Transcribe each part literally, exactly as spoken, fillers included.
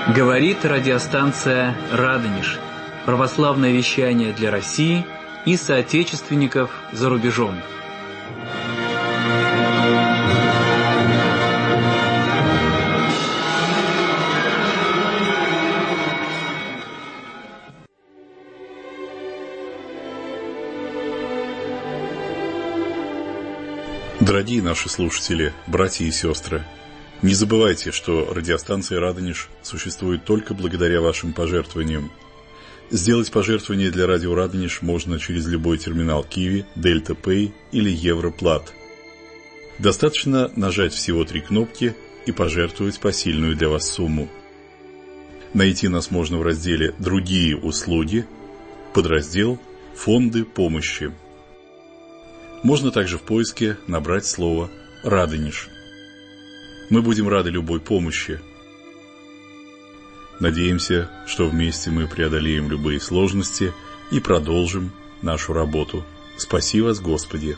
Говорит радиостанция «Радонеж». Православное вещание для России и соотечественников за рубежом. Дорогие наши слушатели, братья и сестры, не забывайте, что радиостанция «Радонеж» существует только благодаря вашим пожертвованиям. Сделать пожертвование для радио «Радонеж» можно через любой терминал Киви, Дельта Пэй или Европлат. Достаточно нажать всего три кнопки и пожертвовать посильную для вас сумму. Найти нас можно в разделе «Другие услуги», подраздел «Фонды помощи». Можно также в поиске набрать слово «Радонеж». Мы будем рады любой помощи. Надеемся, что вместе мы преодолеем любые сложности и продолжим нашу работу. Спаси вас, Господи!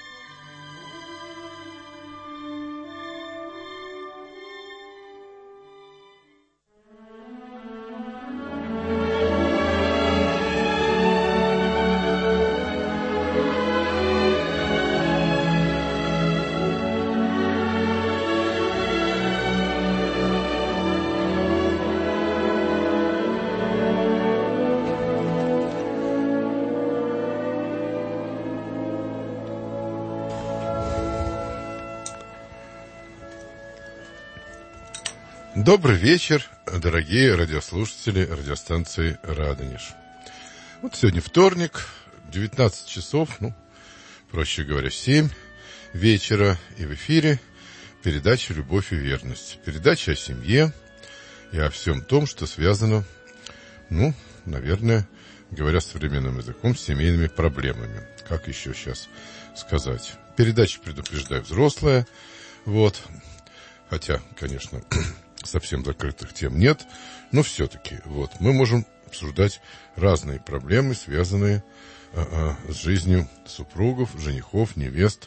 Добрый вечер, дорогие радиослушатели радиостанции «Радонеж». Вот сегодня вторник, девятнадцать часов, ну, проще говоря, семь вечера, и в эфире передача «Любовь и верность». Передача о семье и о всем том, что связано, ну, наверное, говоря современным языком, с семейными проблемами. Как еще сейчас сказать? Передача, предупреждаю, взрослая, вот, хотя, конечно, совсем закрытых тем нет, но все-таки вот, мы можем обсуждать разные проблемы, связанные а, а, с жизнью супругов, женихов, невест,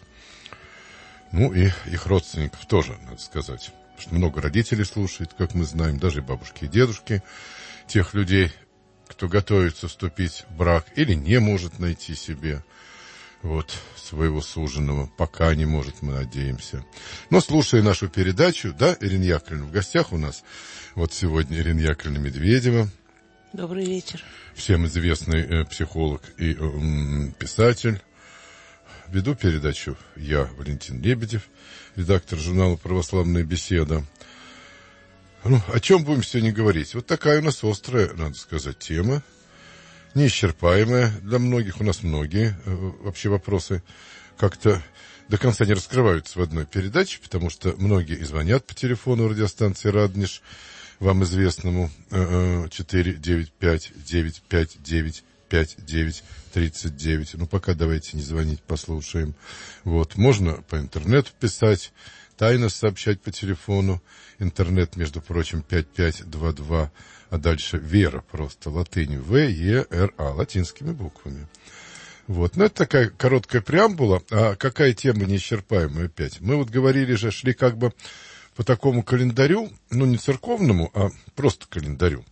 ну и их родственников тоже, надо сказать. Потому что много родителей слушает, как мы знаем, даже бабушки и дедушки, тех людей, кто готовится вступить в брак или не может найти себе вот своего суженого, пока не может, мы надеемся. Но слушая нашу передачу, да, Ирина Яковлевна, в гостях у нас вот сегодня Ирина Яковлевна Медведева. Добрый вечер. Всем известный э, психолог и э, писатель. Веду передачу я, Валентин Лебедев, редактор журнала «Православная беседа». Ну, о чем будем сегодня говорить? Вот такая у нас острая, надо сказать, тема. Неисчерпаемая для многих, у нас многие э, вообще вопросы как-то до конца не раскрываются в одной передаче, потому что многие и звонят по телефону радиостанции «Радонеж», вам известному четыре девять пять девять пять девять пять девять тридцать девять. Ну, пока давайте не звонить, послушаем. Вот, можно по интернету писать, тайно сообщать по телефону. Интернет, между прочим, пять пять два два, а дальше Вера, просто латынью, В, Е, Р, А, латинскими буквами. Вот, ну, это такая короткая преамбула. А какая тема неисчерпаемая опять? Мы вот говорили же, шли как бы по такому календарю, ну, не церковному, а просто календарю.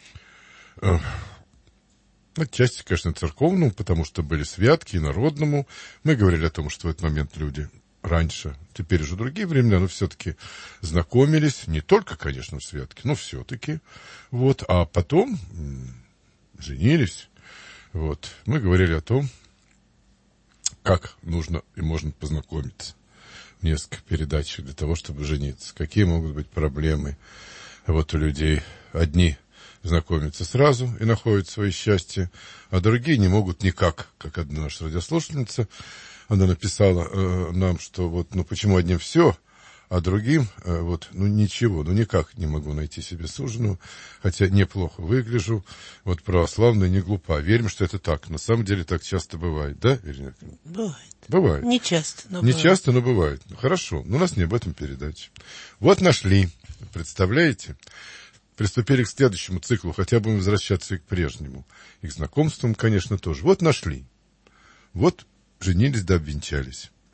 Отчасти, конечно, церковному, потому что были святки, и народному. Мы говорили о том, что в этот момент люди раньше, теперь уже другие времена, но все-таки знакомились, не только, конечно, в святке, но все-таки, вот, а потом м- женились, вот, мы говорили о том, как нужно и можно познакомиться в нескольких передачах для того, чтобы жениться, какие могут быть проблемы, вот, у людей. Одни знакомятся сразу и находят свое счастье, а другие не могут никак, как одна наша радиослушательница. Она написала э, нам, что вот, ну, почему одним все, а другим, э, вот, ну, ничего, ну, никак не могу найти себе суженую, хотя неплохо выгляжу, вот, православная, не глупа. Верим, что это так. На самом деле так часто бывает, да, Ирина? Бывает. Бывает. Не часто, но Не бывает. часто, но бывает. Хорошо, но у нас не об этом передача. Вот нашли, представляете? Приступили к следующему циклу, хотя будем возвращаться и к прежнему. И к знакомствам, конечно, тоже. Вот нашли. Вот женились да обвенчались.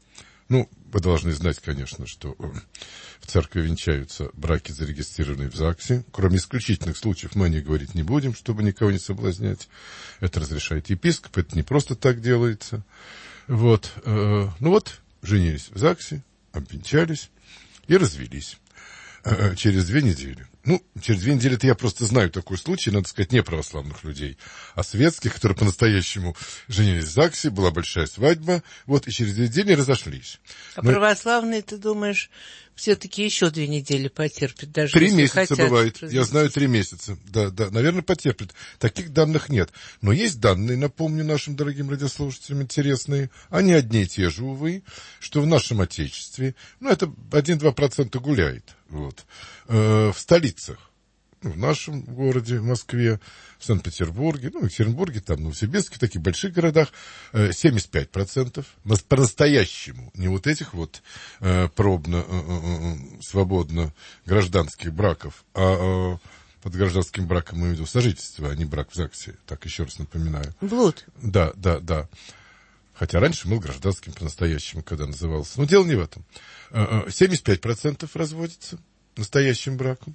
Ну, вы должны знать, конечно, что в церкви венчаются браки, зарегистрированные в ЗАГСе. Кроме исключительных случаев мы о них говорить не будем, чтобы никого не соблазнять. Это разрешает епископ, это не просто так делается. Вот. Ну вот, женились в ЗАГСе, обвенчались и развелись через две недели. Ну, через две недели это я просто знаю такой случай, надо сказать, не православных людей, а светских, которые по-настоящему женились в ЗАГСе, была большая свадьба, вот, и через две недели разошлись. А Но... православные, ты думаешь, все-таки еще две недели потерпят, даже Три если месяца хотят бывает, развестись? Я знаю, три месяца, да, да, наверное, потерпят. Таких данных нет. Но есть данные, напомню нашим дорогим радиослушателям, интересные, они одни и те же, увы, что в нашем Отечестве, ну, это один-два процента гуляет, вот, э, в столицах. В нашем городе, в Москве, в Санкт-Петербурге, ну, в Екатеринбурге, там, в Новосибирске, в таких больших городах, семьдесят пять процентов по-настоящему, не вот этих вот э, пробно, э, э, свободно гражданских браков, а э, под гражданским браком мы имеем в виду сожительство, а не брак в ЗАГСе, так еще раз напоминаю. Блуд. Да, да, да. Хотя раньше был гражданским по-настоящему, когда назывался. Но дело не в этом. семьдесят пять процентов разводятся настоящим браком.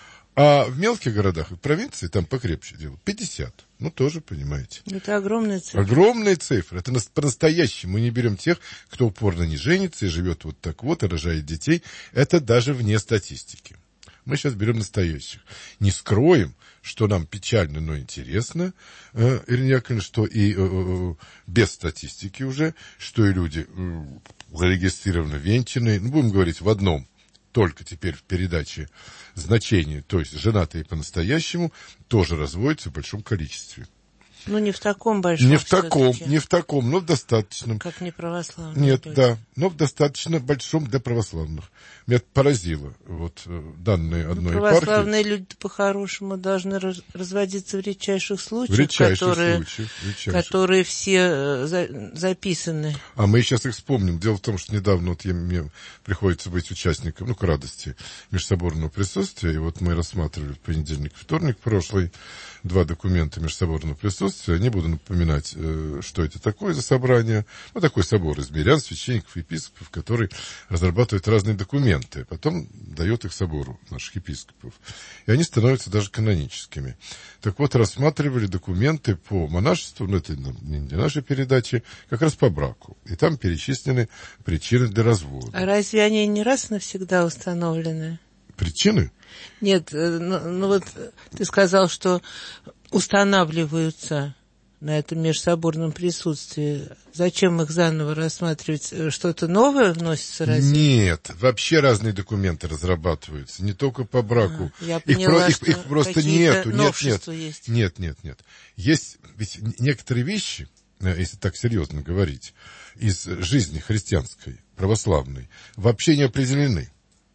А в мелких городах и провинции, там покрепче дело, пятьдесят. Ну, тоже, понимаете. Это огромная цифра. Огромные цифры. Это по-настоящему. Мы не берем тех, кто упорно не женится и живет вот так вот, и рожает детей. Это даже вне статистики. Мы сейчас берем настоящих. Не скроем, что нам печально, но интересно, э, Ирина Яковлевна, что и э, э, без статистики уже, что и люди э, зарегистрированы, венчанные, ну, будем говорить в одном, только теперь в передаче значения, то есть женатые по-настоящему, тоже разводятся в большом количестве. Ну, не в таком большом. Не в таком, не в таком, но в достаточном. Как не православные. Нет, люди. да, но в достаточно большом для православных. Меня поразило вот данные одной ну, епархии. Православные люди по-хорошему должны раз, разводиться в редчайших случаях, в редчайших которые, случаях, редчайших. которые все э, за, записаны. А мы сейчас их вспомним. Дело в том, что недавно вот я, мне приходится быть участником, ну, к радости, межсоборного присутствия, и вот мы рассматривали в понедельник, вторник прошлый, два документа межсоборного присутствия. Не буду напоминать, э, что это такое за собрание. Ну, такой собор из мирян, священников, епископов, который разрабатывает разные документы, потом дает их собору наших епископов. И они становятся даже каноническими. Так вот, рассматривали документы по монашеству, ну, это не для нашей передачи, как раз по браку. И там перечислены причины для развода. А разве они не раз навсегда установлены? Причины? Нет, ну, ну вот ты сказал, что устанавливаются на этом межсоборном присутствии. Зачем их заново рассматривать? Что-то новое вносится разве? Нет, вообще разные документы разрабатываются, не только по браку. А, я их, поняла, про, их, что их просто нету. Нет, нет, есть. нет, нет, нет. Есть ведь некоторые вещи, если так серьезно говорить, из жизни христианской, православной, вообще не определены,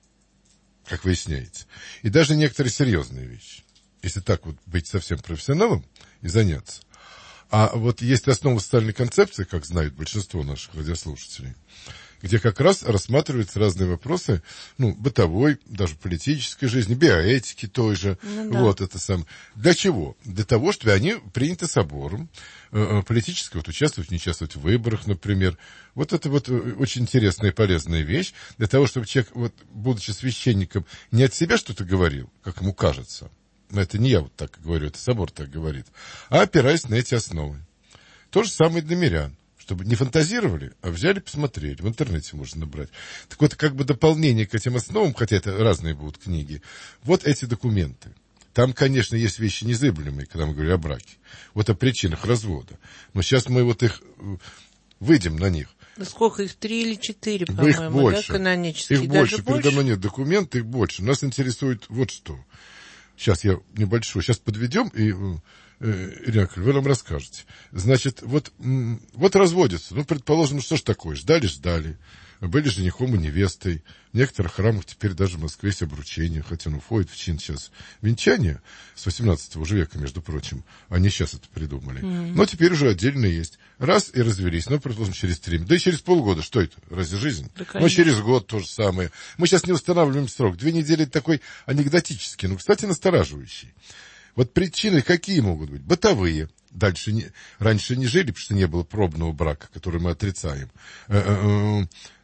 как выясняется. И даже некоторые серьезные вещи. Если так вот быть совсем профессионалом и заняться. А вот есть основа социальной концепции, как знают большинство наших радиослушателей, где как раз рассматриваются разные вопросы, ну, бытовой, даже политической жизни, биоэтики той же. Ну, да. Вот это самое. Для чего? Для того, чтобы они приняты собором, э, политически вот участвовать, не участвовать в выборах, например. Вот это вот очень интересная и полезная вещь. Для того, чтобы человек, вот, будучи священником, не от себя что-то говорил, как ему кажется. Но это не я вот так говорю, это собор так говорит. А опираясь на эти основы. То же самое для мирян. Чтобы не фантазировали, а взяли, посмотрели. В интернете можно набрать. Так вот, как бы дополнение к этим основам, хотя это разные будут книги, вот эти документы. Там, конечно, есть вещи незыблемые, когда мы говорим о браке. Вот о причинах развода. Но сейчас мы вот их выйдем на них. Ну, сколько их? Три или четыре, по-моему, их больше. Да, канонические? Их Даже больше. больше. Передо мной нет документов, их больше. Нас интересует вот что. Сейчас я небольшой. Сейчас подведем, и, э, Ирина Яковлевна, вы нам расскажете. Значит, вот, вот разводятся. Ну, предположим, что ж такое? Ждали-ждали. Были женихом и невестой. В некоторых храмах теперь даже в Москве есть обручение, хотя он входит в чин сейчас венчания с восемнадцатого уже века, между прочим. Они сейчас это придумали. Mm-hmm. Но теперь уже отдельно есть. Раз и развелись. Ну, предположим, через три. Да и через полгода. Что это? Разве жизнь? Да, ну, через год то же самое. Мы сейчас не устанавливаем срок. Две недели такой анекдотический, но, кстати, настораживающий. Вот причины какие могут быть? Бытовые. Дальше не, раньше не жили, потому что не было пробного брака, который мы отрицаем.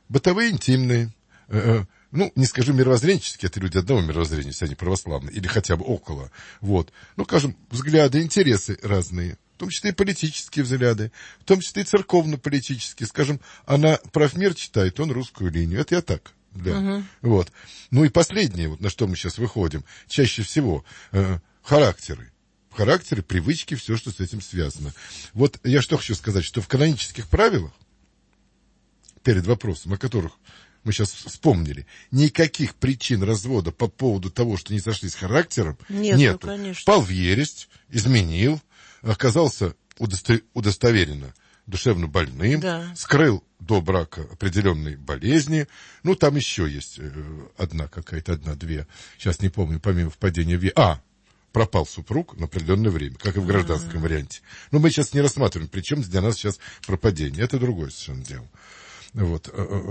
бытовые, интимные, э, ну, не скажу мировоззренческие, это люди одного мировоззрения, если они православные, или хотя бы около, вот, ну, скажем, взгляды, интересы разные, в том числе и политические взгляды, в том числе и церковно-политические, скажем, она правмир читает, он русскую линию, это я так, да, uh-huh. вот. Ну и последнее, вот на что мы сейчас выходим, чаще всего, э, характеры. Характеры, привычки, все, что с этим связано. Вот я что хочу сказать, что в канонических правилах, перед вопросом, о которых мы сейчас вспомнили, никаких причин развода по поводу того, что не сошлись с характером, Нету, нету. Конечно. Пал в ересь, изменил, оказался удосто... удостоверенно душевно больным, да. скрыл до брака определенные болезни. Ну, там еще есть одна какая-то, одна-две, сейчас не помню, помимо впадения в ересь. А, пропал супруг на определенное время, как и в гражданском А-а-а. варианте. Но мы сейчас не рассматриваем, причем для нас сейчас пропадение. Это другое совершенно дело. Вот.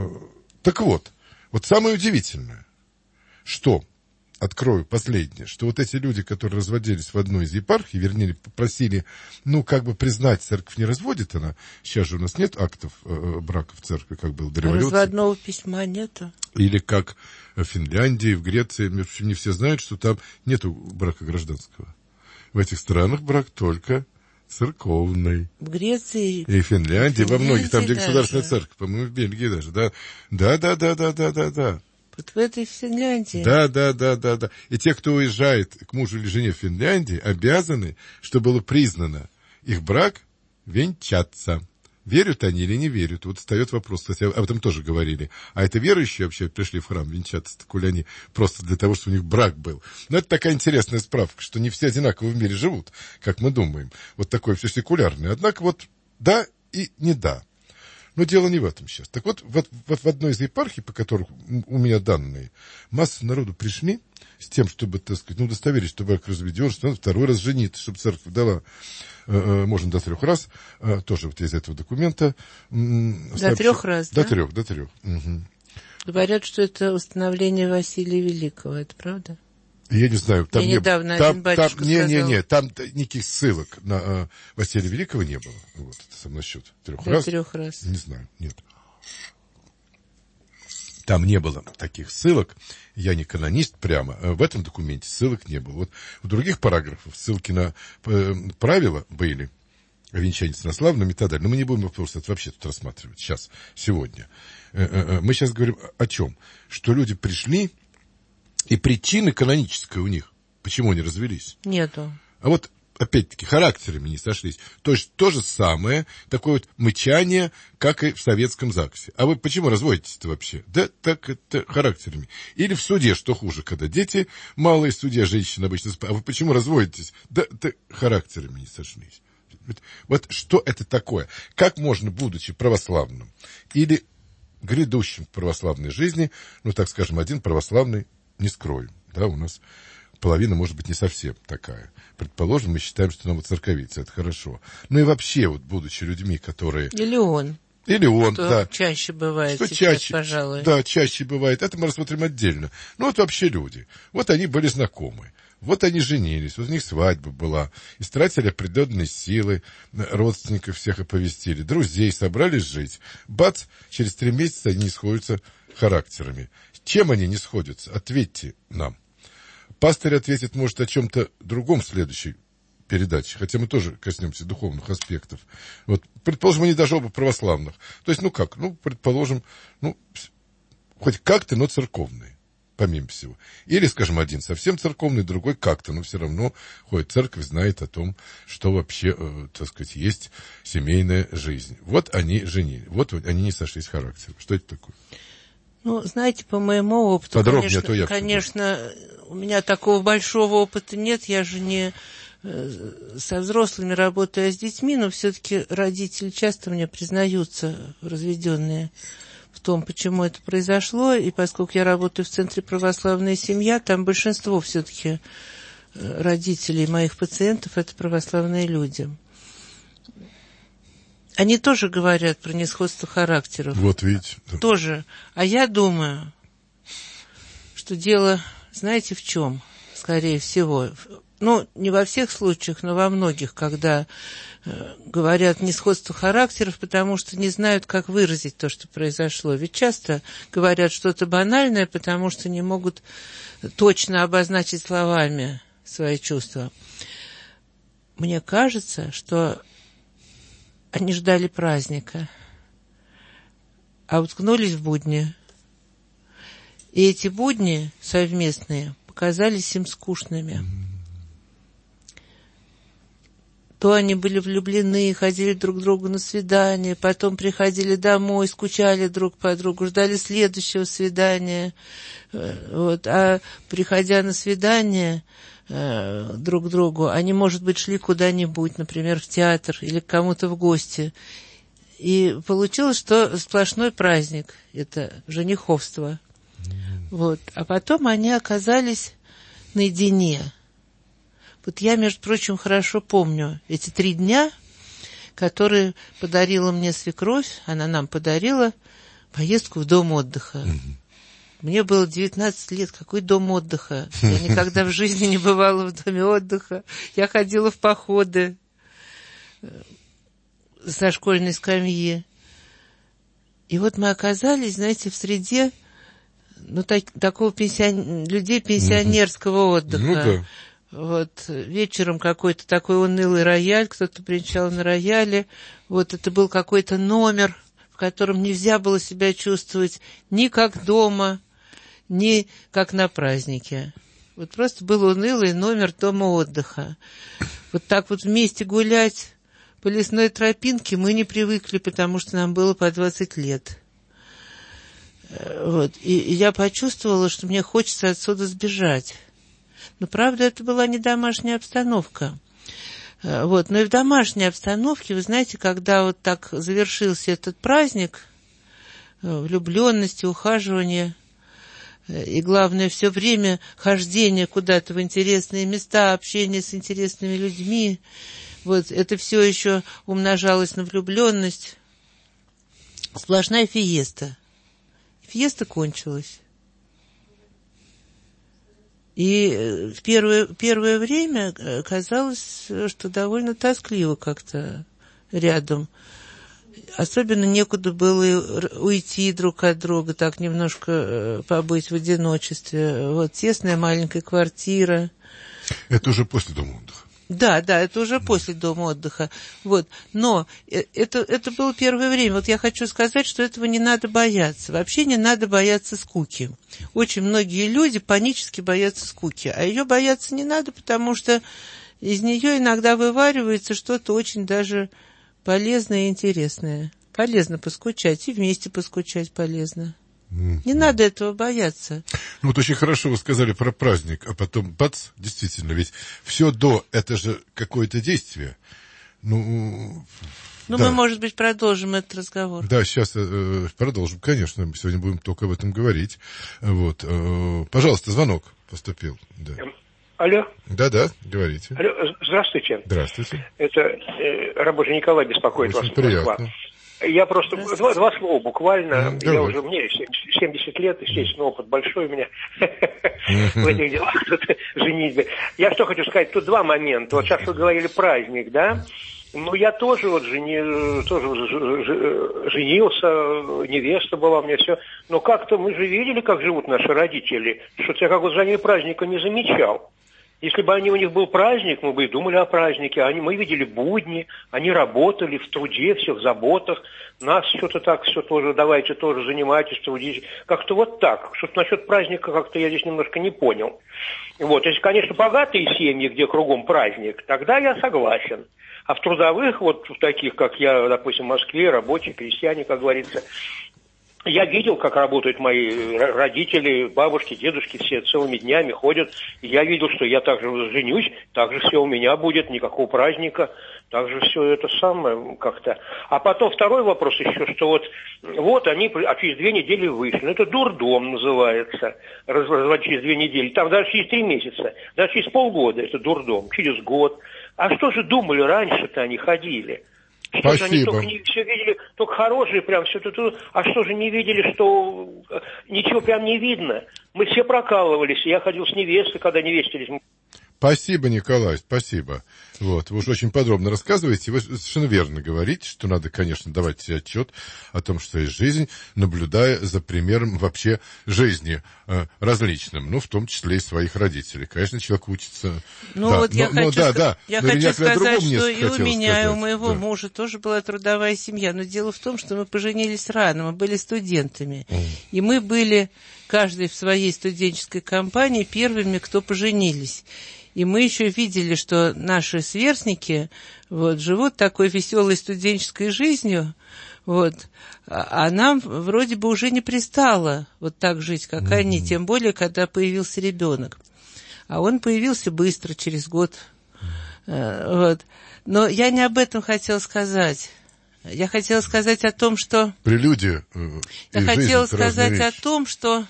Так вот, вот самое удивительное, что, открою последнее, что вот эти люди, которые разводились в одной из епархий, вернее, попросили, ну, как бы признать, церковь не разводит она, сейчас же у нас нет актов э, брака в церкви, как было до революции. Разводного письма нету. Или как в Финляндии, в Греции, в общем, не все знают, что там нету брака гражданского. В этих странах брак только церковный. В Греции и в Финляндии, во многих, там, где даже. государственная церковь, по-моему, в Бельгии даже, да. Да, да, да, да, да, да, да. Вот в этой Финляндии. Да, да, да, да, да. И те, кто уезжает к мужу или жене в Финляндии, обязаны, чтобы было признано их брак, венчаться. Верят они или не верят? Вот встает вопрос, кстати, об этом тоже говорили. А это верующие вообще пришли в храм венчаться, так ли они просто для того, чтобы у них брак был? Но это такая интересная справка, что не все одинаково в мире живут, как мы думаем. Вот такое все секулярное. Однако вот да и не да. Но дело не в этом сейчас. Так вот, вот, вот в одной из епархий, по которым у меня данные, масса народу пришли с тем, чтобы, так сказать, ну, удостоверить, что брак разведен, что надо второй раз жениться, чтобы церковь дала, э, можно до трех раз, э, тоже вот из этого документа. Э, до сообщу, трех раз, до да? трех, до трех. Угу. Говорят, что это установление Василия Великого, это правда? Я не знаю, там Мне не недавно там, один батюшка там, не, сказал. не, не, там никаких ссылок на э, Василия Великого не было. Вот, это сам насчет трех до раз. трех раз. Не знаю, нет. Там не было таких ссылок. Я не канонист прямо. В этом документе ссылок не было. Вот в других параграфах ссылки на э, правила были о венчании с инославными и так далее. Но мы не будем вопрос это вообще тут рассматривать сейчас, сегодня. Э, э, мы сейчас говорим о чем? Что люди пришли, и причины каноническая у них, почему они развелись. Нету. А вот опять-таки, характерами не сошлись. То есть, то же самое, такое вот мычание, как и в советском ЗАГСе. А вы почему разводитесь-то вообще? Да так это характерами. Или в суде, что хуже, когда дети малые, судья, женщина обычно спят. А вы почему разводитесь? Да, да характерами не сошлись. Вот что это такое? Как можно, будучи православным или грядущим в православной жизни, ну, так скажем, один православный, не скрою, да, у нас... Половина, может быть, не совсем такая. Предположим, мы считаем, что нам церковица, это хорошо. Ну и вообще, вот, будучи людьми, которые... Или он. Или он, что да. чаще бывает что сейчас, чаще, пожалуй. Да, чаще бывает. Это мы рассмотрим отдельно. Ну, вот вообще люди. Вот они были знакомы. Вот они женились, вот у них свадьба была. Истратили определенные силы, родственников всех оповестили, друзей, собрались жить. Бац, через три месяца они не сходятся характерами. Чем они не сходятся? Ответьте нам. Пастырь ответит, может, о чем-то другом в следующей передаче, хотя мы тоже коснемся духовных аспектов. Вот, предположим, они даже оба православных. То есть, ну как, ну, предположим, ну, хоть как-то, но церковные, помимо всего. Или, скажем, один совсем церковный, другой как-то, но все равно ходит в церковь, знает о том, что вообще, э, так сказать, есть семейная жизнь. Вот они женили, вот они не сошлись характером. Что это такое? Ну, знаете, по моему опыту, подробнее, конечно, а то я конечно, у меня такого большого опыта нет, я же не э, со взрослыми работаю, а с детьми, но все-таки родители часто мне признаются, разведенные, в том, почему это произошло, и поскольку я работаю в Центре православная семья, там большинство все-таки родителей моих пациентов – это православные люди. Они тоже говорят про несходство характеров. Вот видите. Тоже. А я думаю, что дело, знаете, в чем, скорее всего, ну, не во всех случаях, но во многих, когда э, говорят несходство характеров, потому что не знают, как выразить то, что произошло. Ведь часто говорят что-то банальное, потому что не могут точно обозначить словами свои чувства. Мне кажется, что они ждали праздника, а уткнулись в будни. И эти будни совместные показались им скучными. То они были влюблены, ходили друг к другу на свидание, потом приходили домой, скучали друг по другу, ждали следующего свидания. Вот. А приходя на свидание э, друг к другу, они, может быть, шли куда-нибудь, например, в театр или к кому-то в гости. И получилось, что сплошной праздник, это жениховство. Вот. А потом они оказались наедине. Вот я, между прочим, хорошо помню эти три дня, которые подарила мне свекровь, она нам подарила поездку в дом отдыха. Mm-hmm. Мне было девятнадцать лет, какой дом отдыха? Я никогда в жизни не бывала в доме отдыха. Я ходила в походы со школьной скамьи. И вот мы оказались, знаете, в среде ну, так, такого пенсион... людей пенсионерского mm-hmm. отдыха. Ну, да. Вот вечером какой-то такой унылый рояль, кто-то приезжал на рояле. Вот это был какой-то номер, в котором нельзя было себя чувствовать ни как дома, ни как на празднике. Вот просто был унылый номер дома отдыха. Вот так вот вместе гулять по лесной тропинке мы не привыкли, потому что нам было по двадцать лет. Вот. И, и я почувствовала, что мне хочется отсюда сбежать. Но, правда, это была не домашняя обстановка. Вот. Но и в домашней обстановке, вы знаете, когда вот так завершился этот праздник, влюбленности, ухаживания, и, главное, все время хождение куда-то в интересные места, общение с интересными людьми, вот это все еще умножалось на влюбленность. Сплошная фиеста. Фиеста кончилась. И в первое, первое время казалось, что довольно тоскливо как-то рядом. Особенно некуда было уйти друг от друга, так немножко побыть в одиночестве. Вот тесная маленькая квартира. Это уже после дома отдыха. Да, да, это уже после дома отдыха. Вот. Но это, это было первое время. Вот я хочу сказать, что этого не надо бояться. Вообще не надо бояться скуки. Очень многие люди панически боятся скуки. А ее бояться не надо, потому что из нее иногда вываривается что-то очень даже полезное и интересное. Полезно поскучать, и вместе поскучать полезно. Не надо этого бояться. Ну, вот очень хорошо вы сказали про праздник, а потом бац, действительно, ведь все до, это же какое-то действие. Ну, ну да. Мы, может быть, продолжим этот разговор. Да, сейчас э, продолжим, конечно, мы сегодня будем только об этом говорить. Вот, э, пожалуйста, звонок поступил. Да. Алло. Да-да, говорите. Алло, здравствуйте. Здравствуйте. Это э, рабочий Николай беспокоит Очень вас. приятно. Я просто два, два слова буквально. Mm, я давай. уже, мне семьдесят лет, естественно, опыт большой у меня в этих делах, женитьбе. Я что хочу сказать, тут два момента. Вот сейчас вы говорили праздник, да? Ну, я тоже вот жени, тоже женился, невеста была у меня, все. Но как-то мы же видели, как живут наши родители. Что-то я как вот за ними праздника не замечал. Если бы они, у них был праздник, мы бы и думали о празднике. Они, мы видели будни, они работали в труде, все в заботах. Нас что-то так, все тоже, давайте тоже занимайтесь, трудитесь. Как-то вот так. Что-то насчет праздника как-то я здесь немножко не понял. Вот, если, конечно, богатые семьи, где кругом праздник, тогда я согласен. А в трудовых, вот в таких, как я, допустим, в Москве, рабочие, крестьяне, как говорится, я видел, как работают мои родители, бабушки, дедушки, все целыми днями ходят. И я видел, что я также женюсь, так же все у меня будет, никакого праздника, так же все это самое как-то. А потом второй вопрос еще, что вот, вот они, а через две недели вышли. Ну, это дурдом называется, разводить через две недели. Там даже через три месяца, даже через полгода это дурдом, через год. А что же думали раньше-то они ходили? Что же они только не, все видели, только хорошие прям, все тут, а что же не видели, что ничего прям не видно? Мы все прокалывались, я ходил с невестой, когда невестились. Спасибо, Николай, спасибо. Вот, вы уж очень подробно рассказываете. Вы совершенно верно говорите, что надо, конечно, давать себе отчет о том, что есть жизнь, наблюдая за примером вообще жизни э, различным, ну, в том числе и своих родителей. Конечно, человек учится... Ну, да, вот но, я но, хочу, да, да, я но хочу сказать, что и у меня, сказать. и у моего да. мужа тоже была трудовая семья. Но дело в том, что мы поженились рано, мы были студентами. Mm. И мы были, каждый в своей студенческой компании, первыми, кто поженились. И мы еще видели, что наши сверстники вот, живут такой веселой студенческой жизнью, вот, а нам вроде бы уже не пристало вот так жить, как mm-hmm. они, тем более, когда появился ребенок. А он появился быстро, через год. Mm-hmm. Вот. Но я не об этом хотела сказать. Я хотела сказать о том, что... Прелюдия. Э, я хотела сказать вещи. о том, что...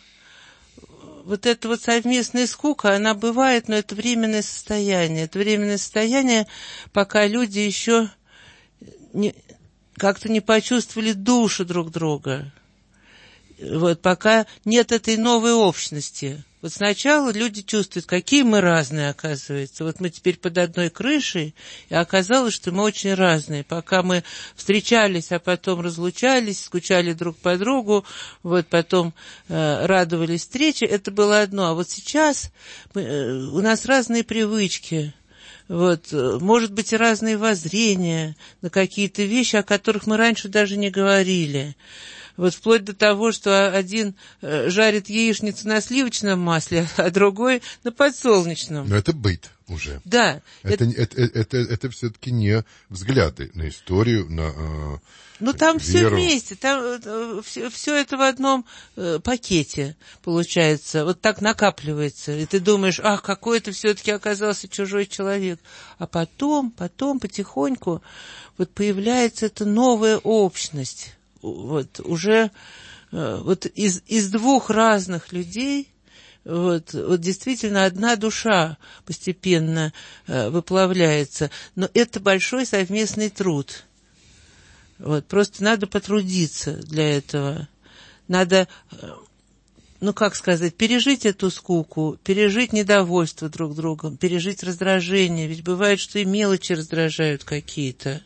Вот эта вот совместная скука, она бывает, но это временное состояние. Это временное состояние, пока люди еще не, как-то не почувствовали душу друг друга. Вот, пока нет этой новой общности. Вот сначала люди чувствуют, какие мы разные, оказывается. Вот мы теперь под одной крышей, и оказалось, что мы очень разные. Пока мы встречались, а потом разлучались, скучали друг по другу, вот потом э, радовались встрече, это было одно. А вот сейчас мы, э, у нас разные привычки. Вот, может быть, и разные воззрения на какие-то вещи, о которых мы раньше даже не говорили. Вот вплоть до того, что один жарит яичницу на сливочном масле, а другой на подсолнечном. Но это быт уже. Да. Это, это, это, это, это все-таки не взгляды на историю, на э, Ну, там веру. Все вместе, там э, все, все это в одном э, пакете получается, вот так накапливается. И ты думаешь, ах, какой это все-таки оказался чужой человек. А потом, потом потихоньку вот появляется эта новая общность. Вот уже вот из, из двух разных людей вот, вот действительно одна душа постепенно э, выплавляется. Но это большой совместный труд. Вот, просто надо потрудиться для этого. Надо, ну как сказать, пережить эту скуку, пережить недовольство друг другом, пережить раздражение. Ведь бывает, что и мелочи раздражают какие-то.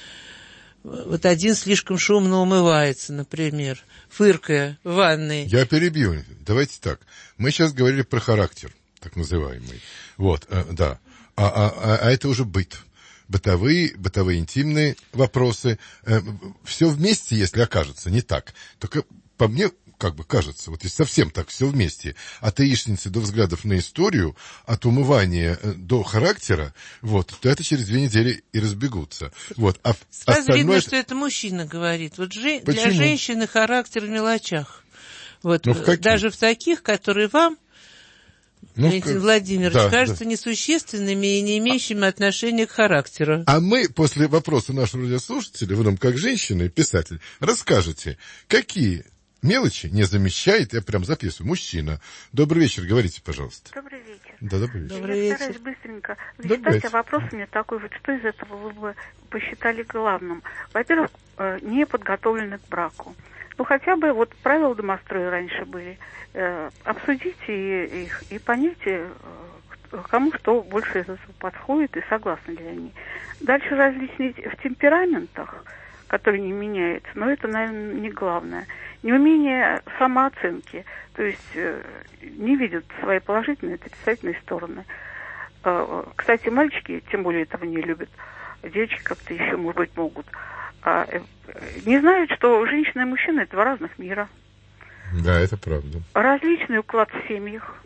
Вот один слишком шумно умывается, например, фыркая в ванной. Я перебью. Давайте так. Мы сейчас говорили про характер, так называемый. Вот, э, да. А, а, а это уже быт. Бытовые, бытовые интимные вопросы. Э, все вместе, если окажется, не так. Только по мне, как бы кажется, вот если совсем так все вместе, от яичницы до взглядов на историю, от умывания до характера, вот, то это через две недели и разбегутся. Вот, а сразу остальное... видно, что это мужчина говорит. Вот же... для женщины характер в мелочах. Вот, ну, в даже в таких, которые вам, ну, Валентин Владимирович, да, кажутся да. несущественными и не имеющими отношения к характеру. А мы после вопроса нашего радиослушателя, вы нам как женщина и писатель, расскажете, какие мелочи не замечает, я прям записываю, мужчина. Добрый вечер, говорите, пожалуйста. Добрый вечер. Да, добрый вечер. Добрый вечер. Я стараюсь быстренько зачитать, а вопрос у меня такой, вот что из этого вы бы посчитали главным? Во-первых, не подготовлены к браку. Ну, хотя бы вот правила домостроя раньше были. Э, обсудите их и поймите, кому что больше из этого подходит и согласны ли они. Дальше различные в темпераментах, которые не меняются, но это, наверное, не главное. Неумение самооценки, то есть э, не видят свои положительные и отрицательные стороны. Э, кстати, мальчики, тем более, этого не любят. Девочки как-то еще, может быть, могут. А, э, не знают, что женщина и мужчина – это два разных мира. Да, это правда. Различный уклад в семьях.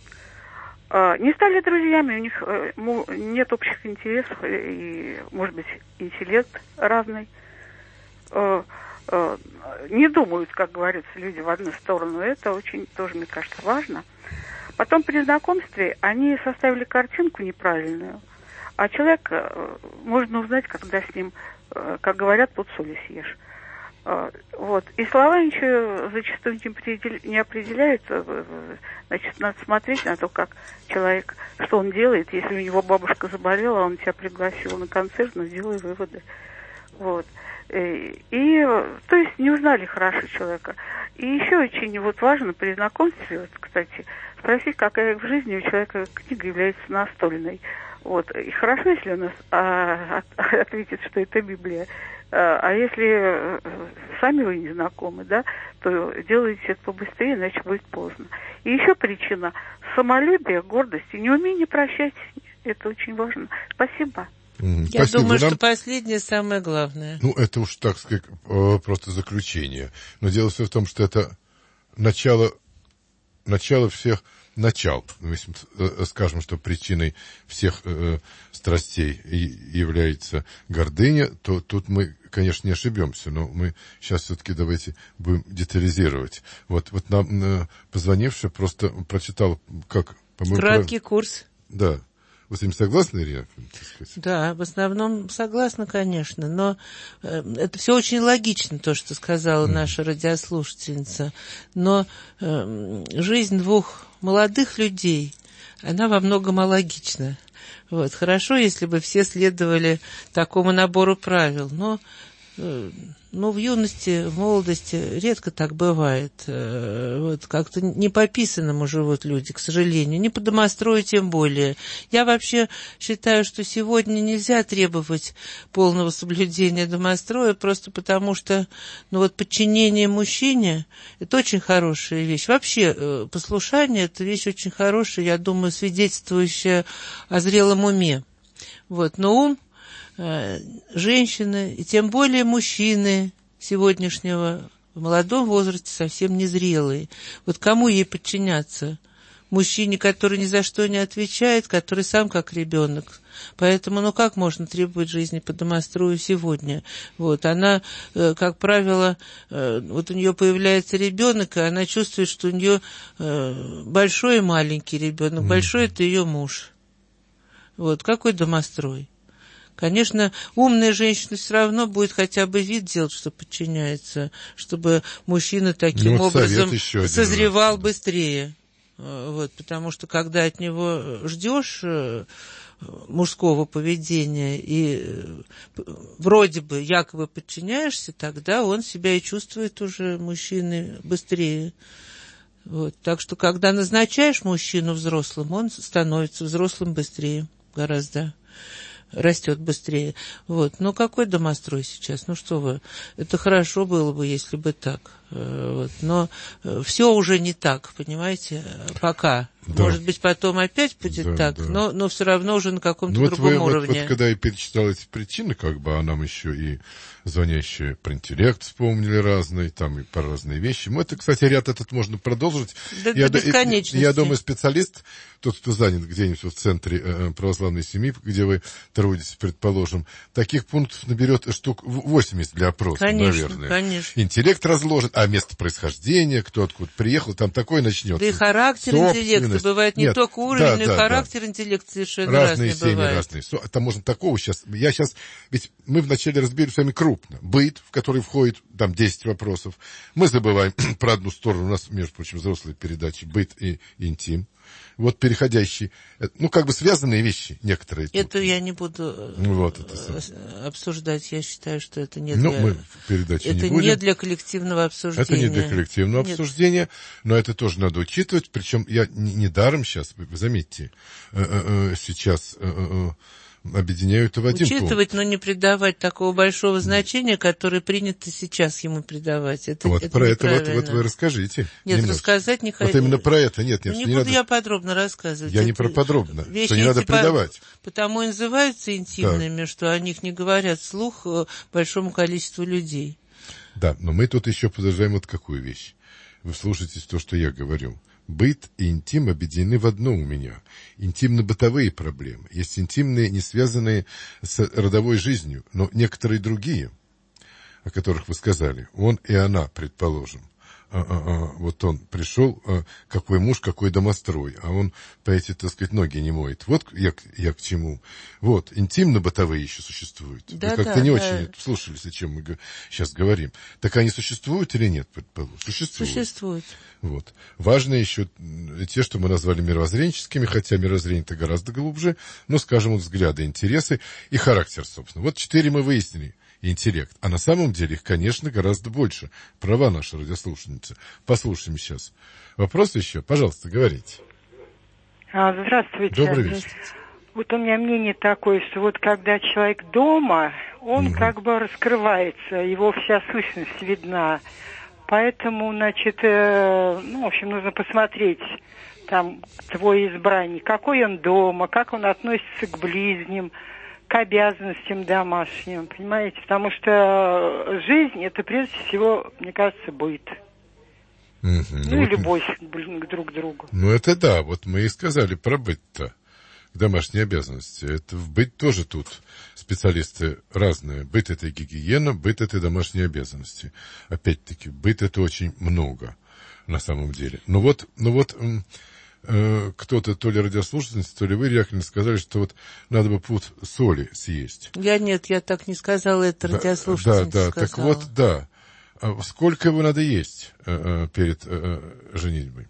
Э, не стали друзьями, у них э, нет общих интересов и, может быть, интеллект разный. Э, э, не думают, как говорится, люди в одну сторону. Это очень тоже, мне кажется, важно. Потом при знакомстве они составили картинку неправильную, а человека можно узнать, когда с ним, как говорят, под солью съешь. Вот. И слова ничего зачастую не определяются. Значит, надо смотреть на то, как человек, что он делает. Если у него бабушка заболела, он тебя пригласил на концерт, но делай выводы. Вот. И, и, то есть, не узнали хорошо человека. И еще очень вот важно при знакомстве, вот, кстати, спросить, какая в жизни у человека книга является настольной. Вот. И хорошо, если он нас а, от, ответит, что это Библия. А, а если сами вы не знакомы, да, то делайте это побыстрее, иначе будет поздно. И еще причина – самолюбие, гордость и неумение прощать. Это очень важно. Спасибо. Я Спасибо думаю, нам. что последнее самое главное. Ну, это уж, так сказать, просто заключение. Но дело все в том, что это начало, начало всех начал. Если скажем, что причиной всех э, страстей является гордыня, то тут мы, конечно, не ошибемся, но мы сейчас все-таки давайте будем детализировать. Вот, вот нам э, позвонивший просто прочитал, как, по-моему... Краткий прав... курс. Да. Вы с этим согласны, Ирина? Да, в основном согласна, конечно, но э, это все очень логично, то, что сказала mm. наша радиослушательница. Но э, жизнь двух молодых людей, она во многом алогична. Вот. Хорошо, если бы все следовали такому набору правил, но... Э, Ну, в юности, в молодости редко так бывает. Вот, как-то не по писанному живут люди, к сожалению, не по домострою тем более. Я вообще считаю, что сегодня нельзя требовать полного соблюдения домостроя, просто потому что, ну вот, подчинение мужчине – это очень хорошая вещь. Вообще, послушание – это вещь очень хорошая, я думаю, свидетельствующая о зрелом уме. Вот, но ум женщины, и тем более мужчины сегодняшнего в молодом возрасте совсем незрелые. Вот кому ей подчиняться? Мужчине, который ни за что не отвечает, который сам как ребенок. Поэтому, ну как можно требовать жизни по домострою сегодня? Вот, она, как правило, вот у нее появляется ребенок, и она чувствует, что у нее большой и маленький ребенок. Большой – это ее муж. Вот, какой домострой? Конечно, умная женщина все равно будет хотя бы вид делать, что подчиняется, чтобы мужчина таким ну, образом созревал раз. быстрее. Вот, потому что когда от него ждешь мужского поведения и вроде бы якобы подчиняешься, тогда он себя и чувствует уже мужчиной быстрее. Вот, так что, когда назначаешь мужчину взрослым, он становится взрослым быстрее гораздо. Растет быстрее. Вот. Но какой домострой сейчас? Ну что вы, это хорошо было бы, если бы так. Вот. Но все уже не так, понимаете, пока. Да. Может быть, потом опять будет да, так, да. Но, но все равно уже на каком-то ну, другом вот вы, уровне. Вот, вот когда я перечитал эти причины, как бы, а нам еще и звонящие про интеллект вспомнили разные, там и про разные вещи. Ну, это, кстати, ряд этот можно продолжить. Да, я, до бесконечности. Я думаю, специалист, тот, кто занят где-нибудь в центре э, православной семьи, где вы трудитесь, предположим, таких пунктов наберет штук восемьдесят для опроса, конечно, наверное. Конечно. Интеллект разложен, а место происхождения, кто откуда приехал, там такое начнется. Да и характер интеллекта бывает не Нет, только уровень, да, но и да, характер да. интеллекта совершенно разные разный семьи, бывает. Разные. Там можно такого сейчас... Я сейчас... Ведь мы вначале разбили с вами крупно. Быт, в который входит там десять вопросов. Мы забываем про одну сторону. У нас, между прочим, взрослые передачи «Быт» и «Интим». Вот переходящие, ну, как бы связанные вещи некоторые. Это тут. Я не буду вот это обсуждать. Я считаю, что это не ну, для... Мы передачи это не, будем. не для коллективного обсуждения. Это не для коллективного Нет. обсуждения, но это тоже надо учитывать. Причем я недаром сейчас, вы заметьте, сейчас... объединяют в один Учитывать, пункт. но не придавать такого большого значения, которое принято сейчас ему придавать. Это, вот это про это вот, вот вы расскажите. Нет, немножко. Рассказать не хочу. Вот именно про это. Нет, нет, ну, не, не буду надо... я подробно рассказывать. Я это не про подробно, вещи что не надо типа, придавать. Потому и называются интимными, так. Что о них не говорят вслух большому количеству людей. Да, но мы тут еще подождаем вот какую вещь. Вы слушаетесь то, что я говорю. Быт и интим объединены в одно у меня. Интимно-бытовые проблемы. Есть интимные, не связанные с родовой жизнью, но некоторые другие, о которых вы сказали. Он и она, предположим. А, а, а, вот он пришел, а, какой муж, какой домострой, а он по эти, так сказать, ноги не моет. Вот я, я к чему. Вот, интимно-бытовые еще существуют. Да, вы как-то да, не да. очень слушались, о чем мы сейчас говорим. Так они существуют или нет, предположим? Существуют. Существуют. Вот. Важно еще те, что мы назвали мировоззренческими, хотя мировоззрение-то гораздо глубже, но, скажем, вот взгляды, интересы и характер, собственно. Вот четыре мы выяснили. Интеллект. А на самом деле их, конечно, гораздо больше. Права наша радиослушательница. Послушаем сейчас. Вопрос еще? Пожалуйста, говорите. А, здравствуйте. Добрый вечер. Вот у меня мнение такое, что вот когда человек дома, он угу. как бы раскрывается, его вся сущность видна. Поэтому, значит, э, ну, в общем, нужно посмотреть, там, твой избранник, какой он дома, как он относится к ближним, к обязанностям домашним, понимаете? Потому что жизнь, это прежде всего, мне кажется, быт. Угу. Ну, ну и вот, любовь к друг другу. Ну, это да, вот мы и сказали про быт-то. Домашние обязанности. Это в быт тоже тут специалисты разные. Быт — это гигиена, быт — это домашние обязанности. Опять-таки, быт — это очень много на самом деле. Но вот, ну вот э, кто-то, то ли радиослушательница, то ли вы, Яковлевна, сказали, что вот надо бы пуд соли съесть. Я нет, я так не сказала, это да, радиослушательница Да, да, сказала. так вот, да. Сколько его надо есть э, перед э, женитьбой?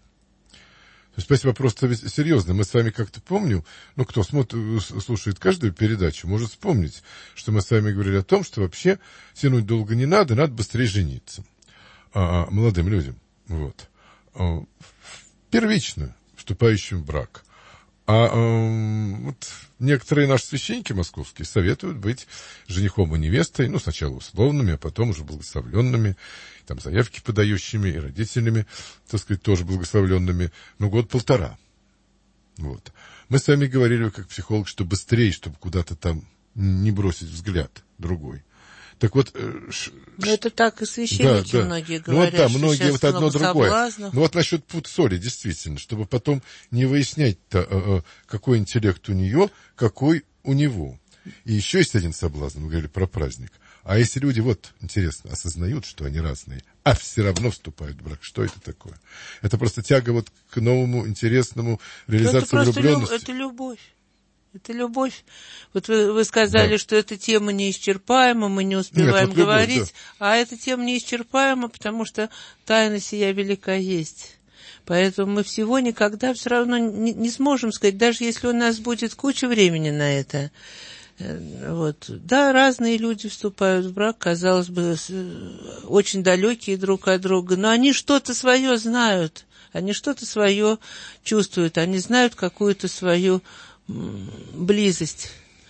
То есть, спасибо, вопрос-то серьезный. Мы с вами как-то помним, ну, кто смотрит, слушает каждую передачу, может вспомнить, что мы с вами говорили о том, что вообще тянуть долго не надо, надо быстрее жениться. А, молодым людям. Вот. А, первично вступающим в брак. А, а вот некоторые наши священники московские советуют быть женихом и невестой, ну, сначала условными, а потом уже благословленными, там, заявки подающими и родителями, так сказать, тоже благословленными, ну, год-полтора. Вот. Мы с вами говорили, как психолог, что быстрее, чтобы куда-то там не бросить взгляд другой. Так вот... Ш... Ну, это так и священники да, да. многие говорят, ну, вот, да, что многие вот одно другое. Соблазнов. Ну, вот насчет пуд соли, действительно, чтобы потом не выяснять-то, какой интеллект у нее, какой у него. И еще есть один соблазн, мы говорили про праздник. А если люди, вот, интересно, осознают, что они разные, а все равно вступают в брак, что это такое? Это просто тяга вот к новому, интересному, реализации влюбленности. Люб... Это любовь. Это любовь. Вот вы, вы сказали, да. что эта тема неисчерпаема, мы не успеваем Нет, вот говорить, любовь, да. а эта тема неисчерпаема, потому что тайна сия велика есть. Поэтому мы всего никогда все равно не, не сможем сказать, даже если у нас будет куча времени на это. Вот. Да, разные люди вступают в брак, казалось бы, очень далекие друг от друга, но они что-то свое знают, они что-то свое чувствуют, они знают какую-то свою близость,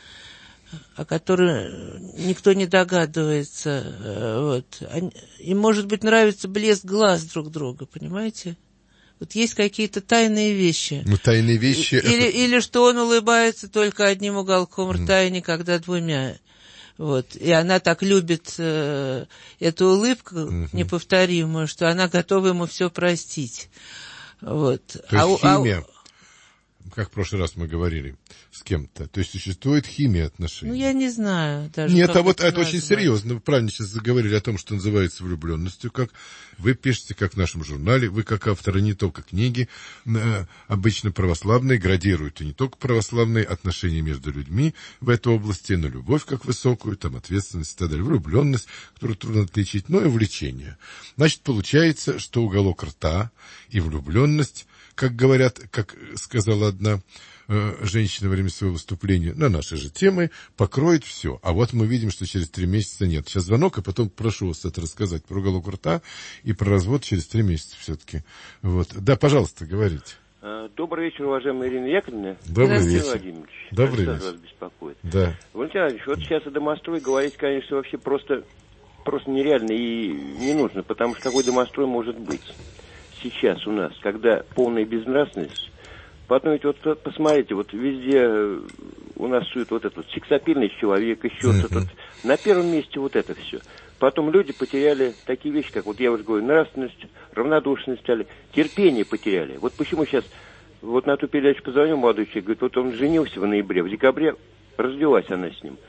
о которой никто не догадывается. Вот. Им, может быть, нравится блеск глаз друг друга, понимаете? Вот есть какие-то тайные вещи. Ну, тайные вещи... Или, это... или что он улыбается только одним уголком рта, mm. и никогда двумя. Вот. И она так любит э, эту улыбку mm-hmm. неповторимую, что она готова ему все простить. Вот. То есть а, химия... А... Как в прошлый раз мы говорили с кем-то. То есть существует химия отношений. Ну, я не знаю даже. Нет, а вот это, это назвать. очень серьезно. Вы правильно сейчас заговорили о том, что называется влюбленностью, как вы пишете, как в нашем журнале, вы как авторы не только книги, обычно православные, градируют и не только православные отношения между людьми в этой области, но любовь как высокую, там ответственность и так далее, влюбленность, которую трудно отличить, но и увлечение. Значит, получается, что уголок рта и влюбленность, как говорят, как сказала одна э, женщина во время своего выступления, на наши же темы, покроет все. А вот мы видим, что через три месяца нет. Сейчас звонок, а потом прошу вас это рассказать про уголок рта и про развод через три месяца все-таки. Вот. Да, пожалуйста, говорите. Добрый вечер, уважаемая Ирина Яковлевна. Добрый вечер. Владимирович. Добрый вечер. Вас беспокоит. Да. Валентин Иванович, вот сейчас о домострое говорить, конечно, вообще просто, просто нереально и не нужно, потому что какой домострой может быть сейчас у нас, когда полная безнравственность. Потом ведь вот посмотрите, вот везде у нас сует вот этот вот сексапильный человек, еще uh-huh. что-то. На первом месте вот это все. Потом люди потеряли такие вещи, как вот я уже говорю, нравственность, равнодушность стали, терпение потеряли. Вот почему сейчас, вот на ту передачу позвонил молодой человек, говорит, вот он женился в ноябре, в декабре развелась она с ним.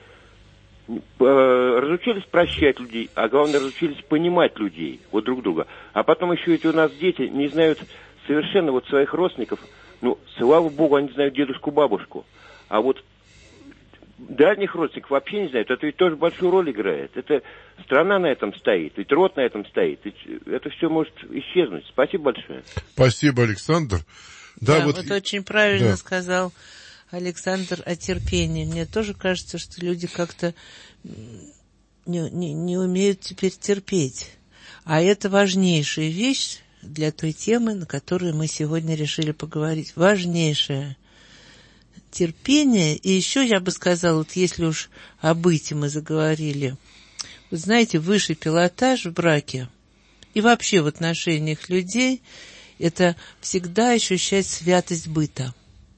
Разучились прощать людей, а главное, разучились понимать людей, вот друг друга. А потом еще эти у нас дети не знают совершенно вот своих родственников. Ну, слава богу, они знают дедушку, бабушку. А вот дальних родственников вообще не знают. Это ведь тоже большую роль играет. Это страна на этом стоит, ведь род на этом стоит. Ведь это все может исчезнуть. Спасибо большое. Спасибо, Александр. Да, да вот... вот очень правильно да. сказал Александр о терпении. Мне тоже кажется, что люди как-то не, не, не умеют теперь терпеть. А это важнейшая вещь для той темы, на которую мы сегодня решили поговорить. Важнейшее терпение. И еще я бы сказала, вот если уж о быте мы заговорили, вы знаете, высший пилотаж в браке и вообще в отношениях людей – это всегда ощущать святость быта.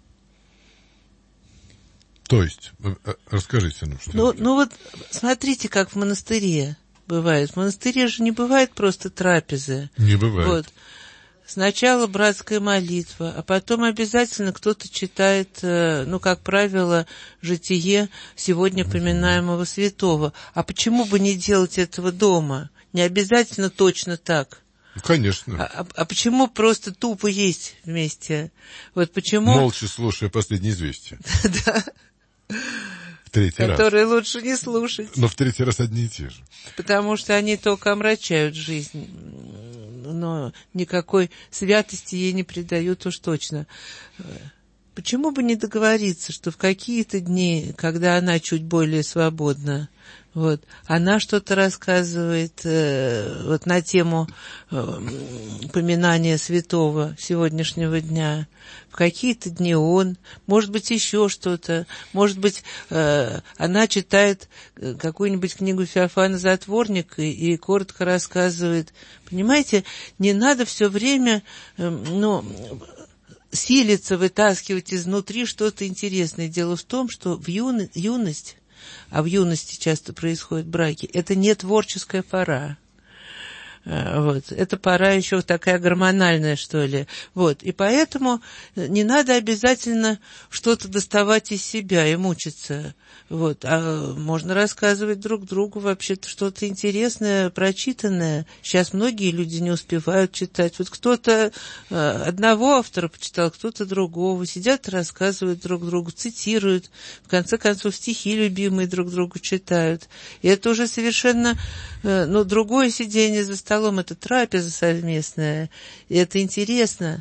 То есть, расскажите нам, что ну, это. Ну вот, смотрите, как в монастыре бывает. В монастыре же не бывает просто трапезы. Не бывает. Вот. Сначала братская молитва, а потом обязательно кто-то читает, ну, как правило, житие сегодня поминаемого святого. А почему бы не делать этого дома? Не обязательно точно так. Конечно. А, а почему просто тупо есть вместе? Вот почему... Молча слушая последние известия. Да. В третий раз. Которые лучше не слушать. Но в третий раз одни и те же. Потому что они только омрачают жизнь, но никакой святости ей не придают уж точно. Почему бы не договориться, что в какие-то дни, когда она чуть более свободна, вот, она что-то рассказывает э, вот на тему э, поминания святого сегодняшнего дня, в какие-то дни он, может быть, еще что-то, может быть, э, она читает какую-нибудь книгу Феофана Затворника и, и коротко рассказывает. Понимаете, не надо все время, э, ну... силиться вытаскивать изнутри что-то интересное. Дело в том, что в юно... юность, а в юности часто происходят браки, это не творческая пора. Вот. Это пора еще такая гормональная, что ли. Вот. И поэтому не надо обязательно что-то доставать из себя и мучиться. Вот. А можно рассказывать друг другу вообще-то что-то интересное, прочитанное. Сейчас многие люди не успевают читать. Вот кто-то одного автора почитал, кто-то другого. Сидят и рассказывают друг другу, цитируют. В конце концов, стихи любимые друг другу читают. И это уже совершенно, ну, другое сидение за столом. Это трапеза совместная, и это интересно.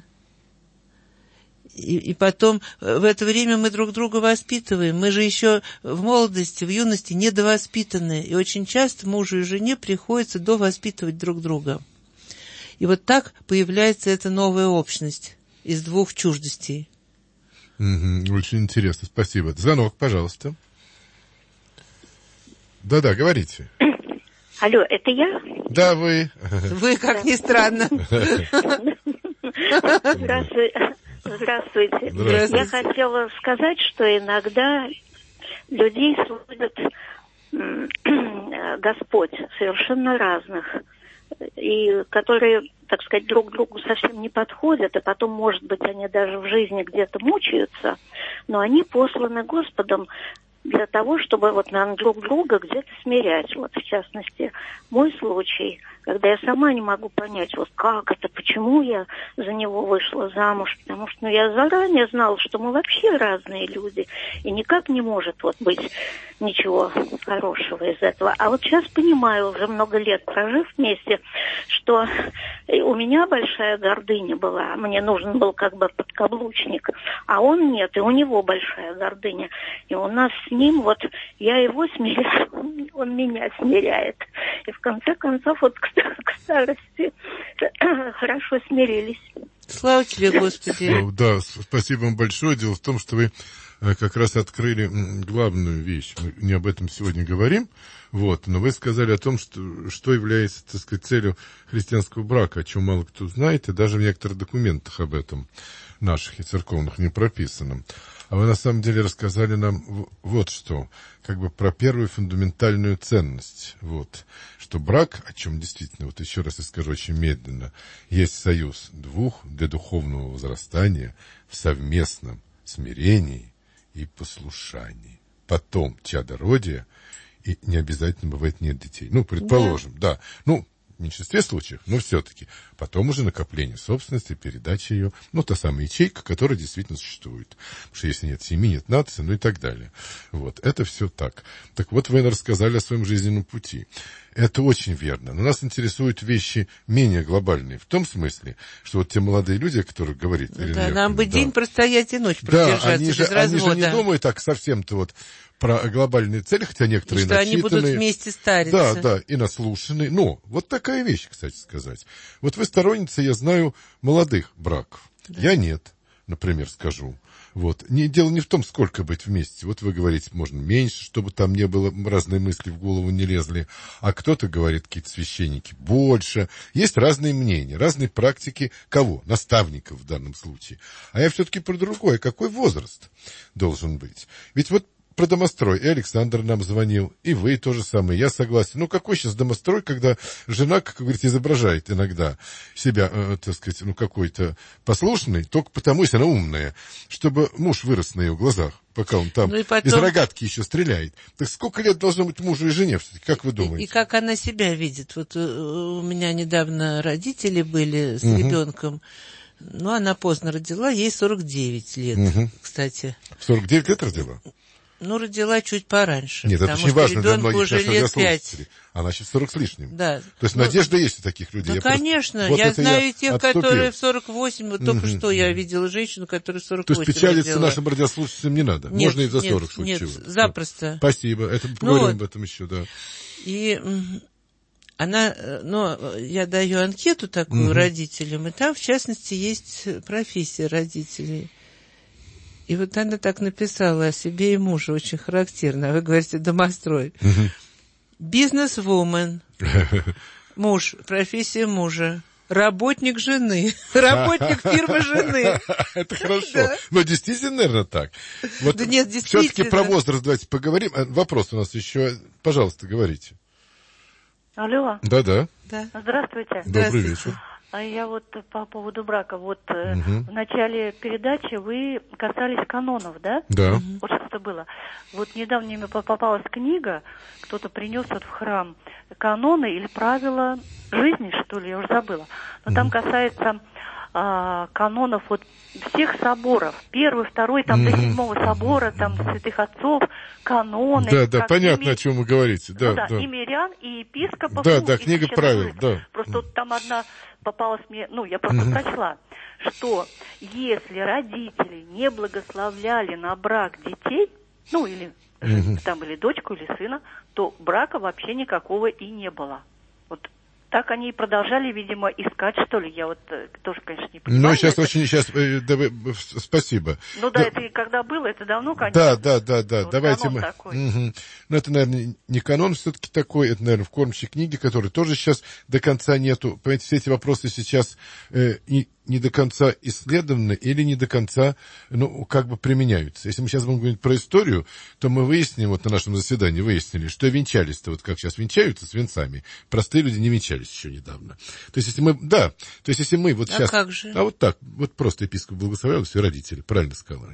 И, и потом в это время мы друг друга воспитываем. Мы же еще в молодости, в юности недовоспитанные, и очень часто мужу и жене приходится довоспитывать друг друга. И вот так появляется эта новая общность из двух чуждостей. Угу, очень интересно, спасибо. Звонок, пожалуйста. Да-да, говорите. Алло, это я? Да, вы. Вы, как ни странно. Здравствуйте. Здравствуйте. Здравствуйте. Я хотела сказать, что иногда людей сводит Господь совершенно разных, и которые, так сказать, друг другу совсем не подходят, и потом, может быть, они даже в жизни где-то мучаются, но они посланы Господом для того, чтобы вот нам друг друга где-то смирять. Вот, в частности, мой случай, когда я сама не могу понять, вот как это, почему я за него вышла замуж, потому что ну, я заранее знала, что мы вообще разные люди, и никак не может вот быть ничего хорошего из этого. А вот сейчас понимаю, уже много лет прожив вместе, что у меня большая гордыня была, мне нужен был как бы подкаблучник, а он нет, и у него большая гордыня. И у нас с ним, вот я его смиряю, он меня смиряет. И в конце концов, вот к, к старости хорошо смирились. Слава тебе, Господи. Да, спасибо вам большое. Дело в том, что вы как раз открыли главную вещь. Мы не об этом сегодня говорим, вот, но вы сказали о том, что, что является, так сказать, целью христианского брака, о чем мало кто знает, и даже в некоторых документах об этом наших и церковных не прописано. А вы на самом деле рассказали нам вот что, как бы про первую фундаментальную ценность, вот, что брак, о чем действительно, вот еще раз я скажу очень медленно, есть союз двух для духовного возрастания в совместном смирении и послушании. Потом чадородие, и не обязательно бывает нет детей. Ну, предположим, да, да. Ну, в меньшинстве случаев, но все-таки. Потом уже накопление собственности, передача ее, ну, та самая ячейка, которая действительно существует. Потому что если нет семьи, нет нации, ну и так далее. Вот, это все так. Так вот, вы рассказали о своем жизненном пути. Это очень верно. Но нас интересуют вещи менее глобальные. В том смысле, что вот те молодые люди, о которых говорит да, Ирина нам Яковлевна, бы да, день простоять и ночь продержаться, да, они без же, развода. Они же не думают так совсем-то вот про глобальные цели, хотя некоторые и что начитанные. Они будут вместе стариться. Да, да, и наслушанные. Но вот такая вещь, кстати сказать. Вот вы вы сторонница, я знаю, молодых браков. Да. Я нет, например, скажу. Вот. Не, дело не в том, сколько быть вместе. Вот вы говорите, можно меньше, чтобы там не было, разные мысли в голову не лезли. А кто-то говорит, какие-то священники, больше. Есть разные мнения, разные практики кого? Наставников в данном случае. А я все-таки про другое. Какой возраст должен быть? Ведь вот про домострой. И Александр нам звонил, и вы то же самое. Я согласен. Ну, какой сейчас домострой, когда жена, как говорится, изображает иногда себя, э, так сказать, ну, какой-то послушный, только потому, если она умная, чтобы муж вырос на ее глазах, пока он там ну потом... из рогатки еще стреляет. Так сколько лет должно быть мужу и жене, все-таки, как вы думаете? И, и как она себя видит. Вот у меня недавно родители были с угу. ребенком. Ну, она поздно родила, ей сорок девять лет, угу. кстати. сорок девять лет родила? Ну, родила чуть пораньше. Нет, это очень важно для многих уже лет пять. Она сейчас сорок с лишним. Да. То есть ну, надежда есть у таких людей. Да, я конечно. Вот я знаю я тех, отступил. которые в сорок восемь. Вот только mm-hmm. что я видела женщину, которая в сорок восемь То есть печалиться родила. нашим радиослушателям не надо? Нет, можно и за сорок нет, случилось. Нет, запросто. Спасибо. Это мы поговорим ну, об этом еще, да. И она, ну, я даю анкету такую mm-hmm. родителям, и там, в частности, есть профессия родителей. И вот она так написала о себе и муже, очень характерно. Вы говорите, домострой. Бизнес-вумен. Муж, профессия мужа. Работник жены. Работник фирмы жены. Это хорошо. Но действительно, наверное, так. Вот да нет, действительно. Все-таки про возраст давайте поговорим. Вопрос у нас еще. Пожалуйста, говорите. Алло. Да-да. Да. Здравствуйте. Добрый вечер. А я вот по поводу брака. Вот угу. в начале передачи вы касались канонов, да? Да. Вот что это было. Вот недавно мне попалась книга, кто-то принес вот в храм каноны или правила жизни, что ли, я уже забыла. Но угу. там касается а, канонов вот всех соборов. Первый, второй, там угу. до седьмого собора, там святых отцов, каноны. Да, да, понятно, ими... о чем вы говорите. Да, ну, да, да. и мирян, и епископов. Да, ну, да, книга правил, да. Просто вот там одна попалась мне, ну, я просто mm-hmm. прочла, что если родители не благословляли на брак детей, ну, или mm-hmm. там, или дочку, или сына, то брака вообще никакого и не было. Вот так они и продолжали, видимо, искать, что ли. Я вот э, тоже, конечно, не понимаю. Ну, сейчас это... очень, сейчас, э, давай, спасибо. Ну, да, да, это когда было, это давно, конечно. Да, да, да, да, вот давайте мы... Угу. Ну, это, наверное, не канон все-таки такой, это, наверное, в кормчей книге, который тоже сейчас до конца нету. Понимаете, все эти вопросы сейчас э, и не до конца исследованы или не до конца, ну, как бы применяются. Если мы сейчас будем говорить про историю, то мы выясним, вот на нашем заседании выяснили, что венчались-то, вот как сейчас венчаются с венцами, простые люди не венчались еще недавно. То есть, если мы, да, то есть, если мы вот а сейчас... как же? А вот так, вот просто епископ благословлял, все родители, правильно сказал.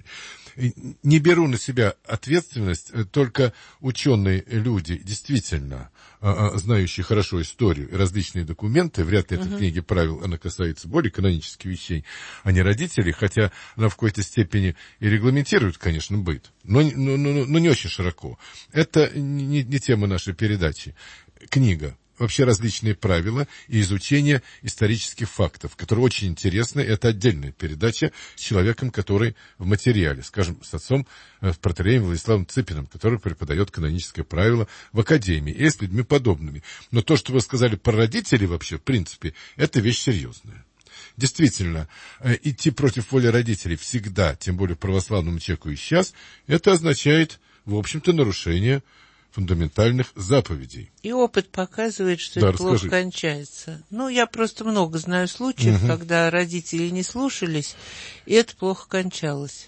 Не беру на себя ответственность, только ученые люди, действительно, знающие хорошо историю и различные документы, вряд ли uh-huh. эта книга правил, она касается более канонических вещей, а не родителей, хотя она в какой-то степени и регламентирует, конечно, быт, но, но, но, но не очень широко. Это не, не тема нашей передачи. Книга. Вообще различные правила и изучение исторических фактов, которые очень интересны. Это отдельная передача с человеком, который в материале, скажем, с отцом э, протоиереем Владиславом Цыпиным, который преподает каноническое правило в академии, и с людьми подобными. Но то, что вы сказали про родителей вообще, в принципе, это вещь серьезная. Действительно, э, идти против воли родителей всегда, тем более православному человеку и сейчас, это означает, в общем-то, нарушение фундаментальных заповедей. И опыт показывает, что да, это расскажи. плохо кончается. Ну, я просто много знаю случаев, угу. когда родители не слушались, и это плохо кончалось.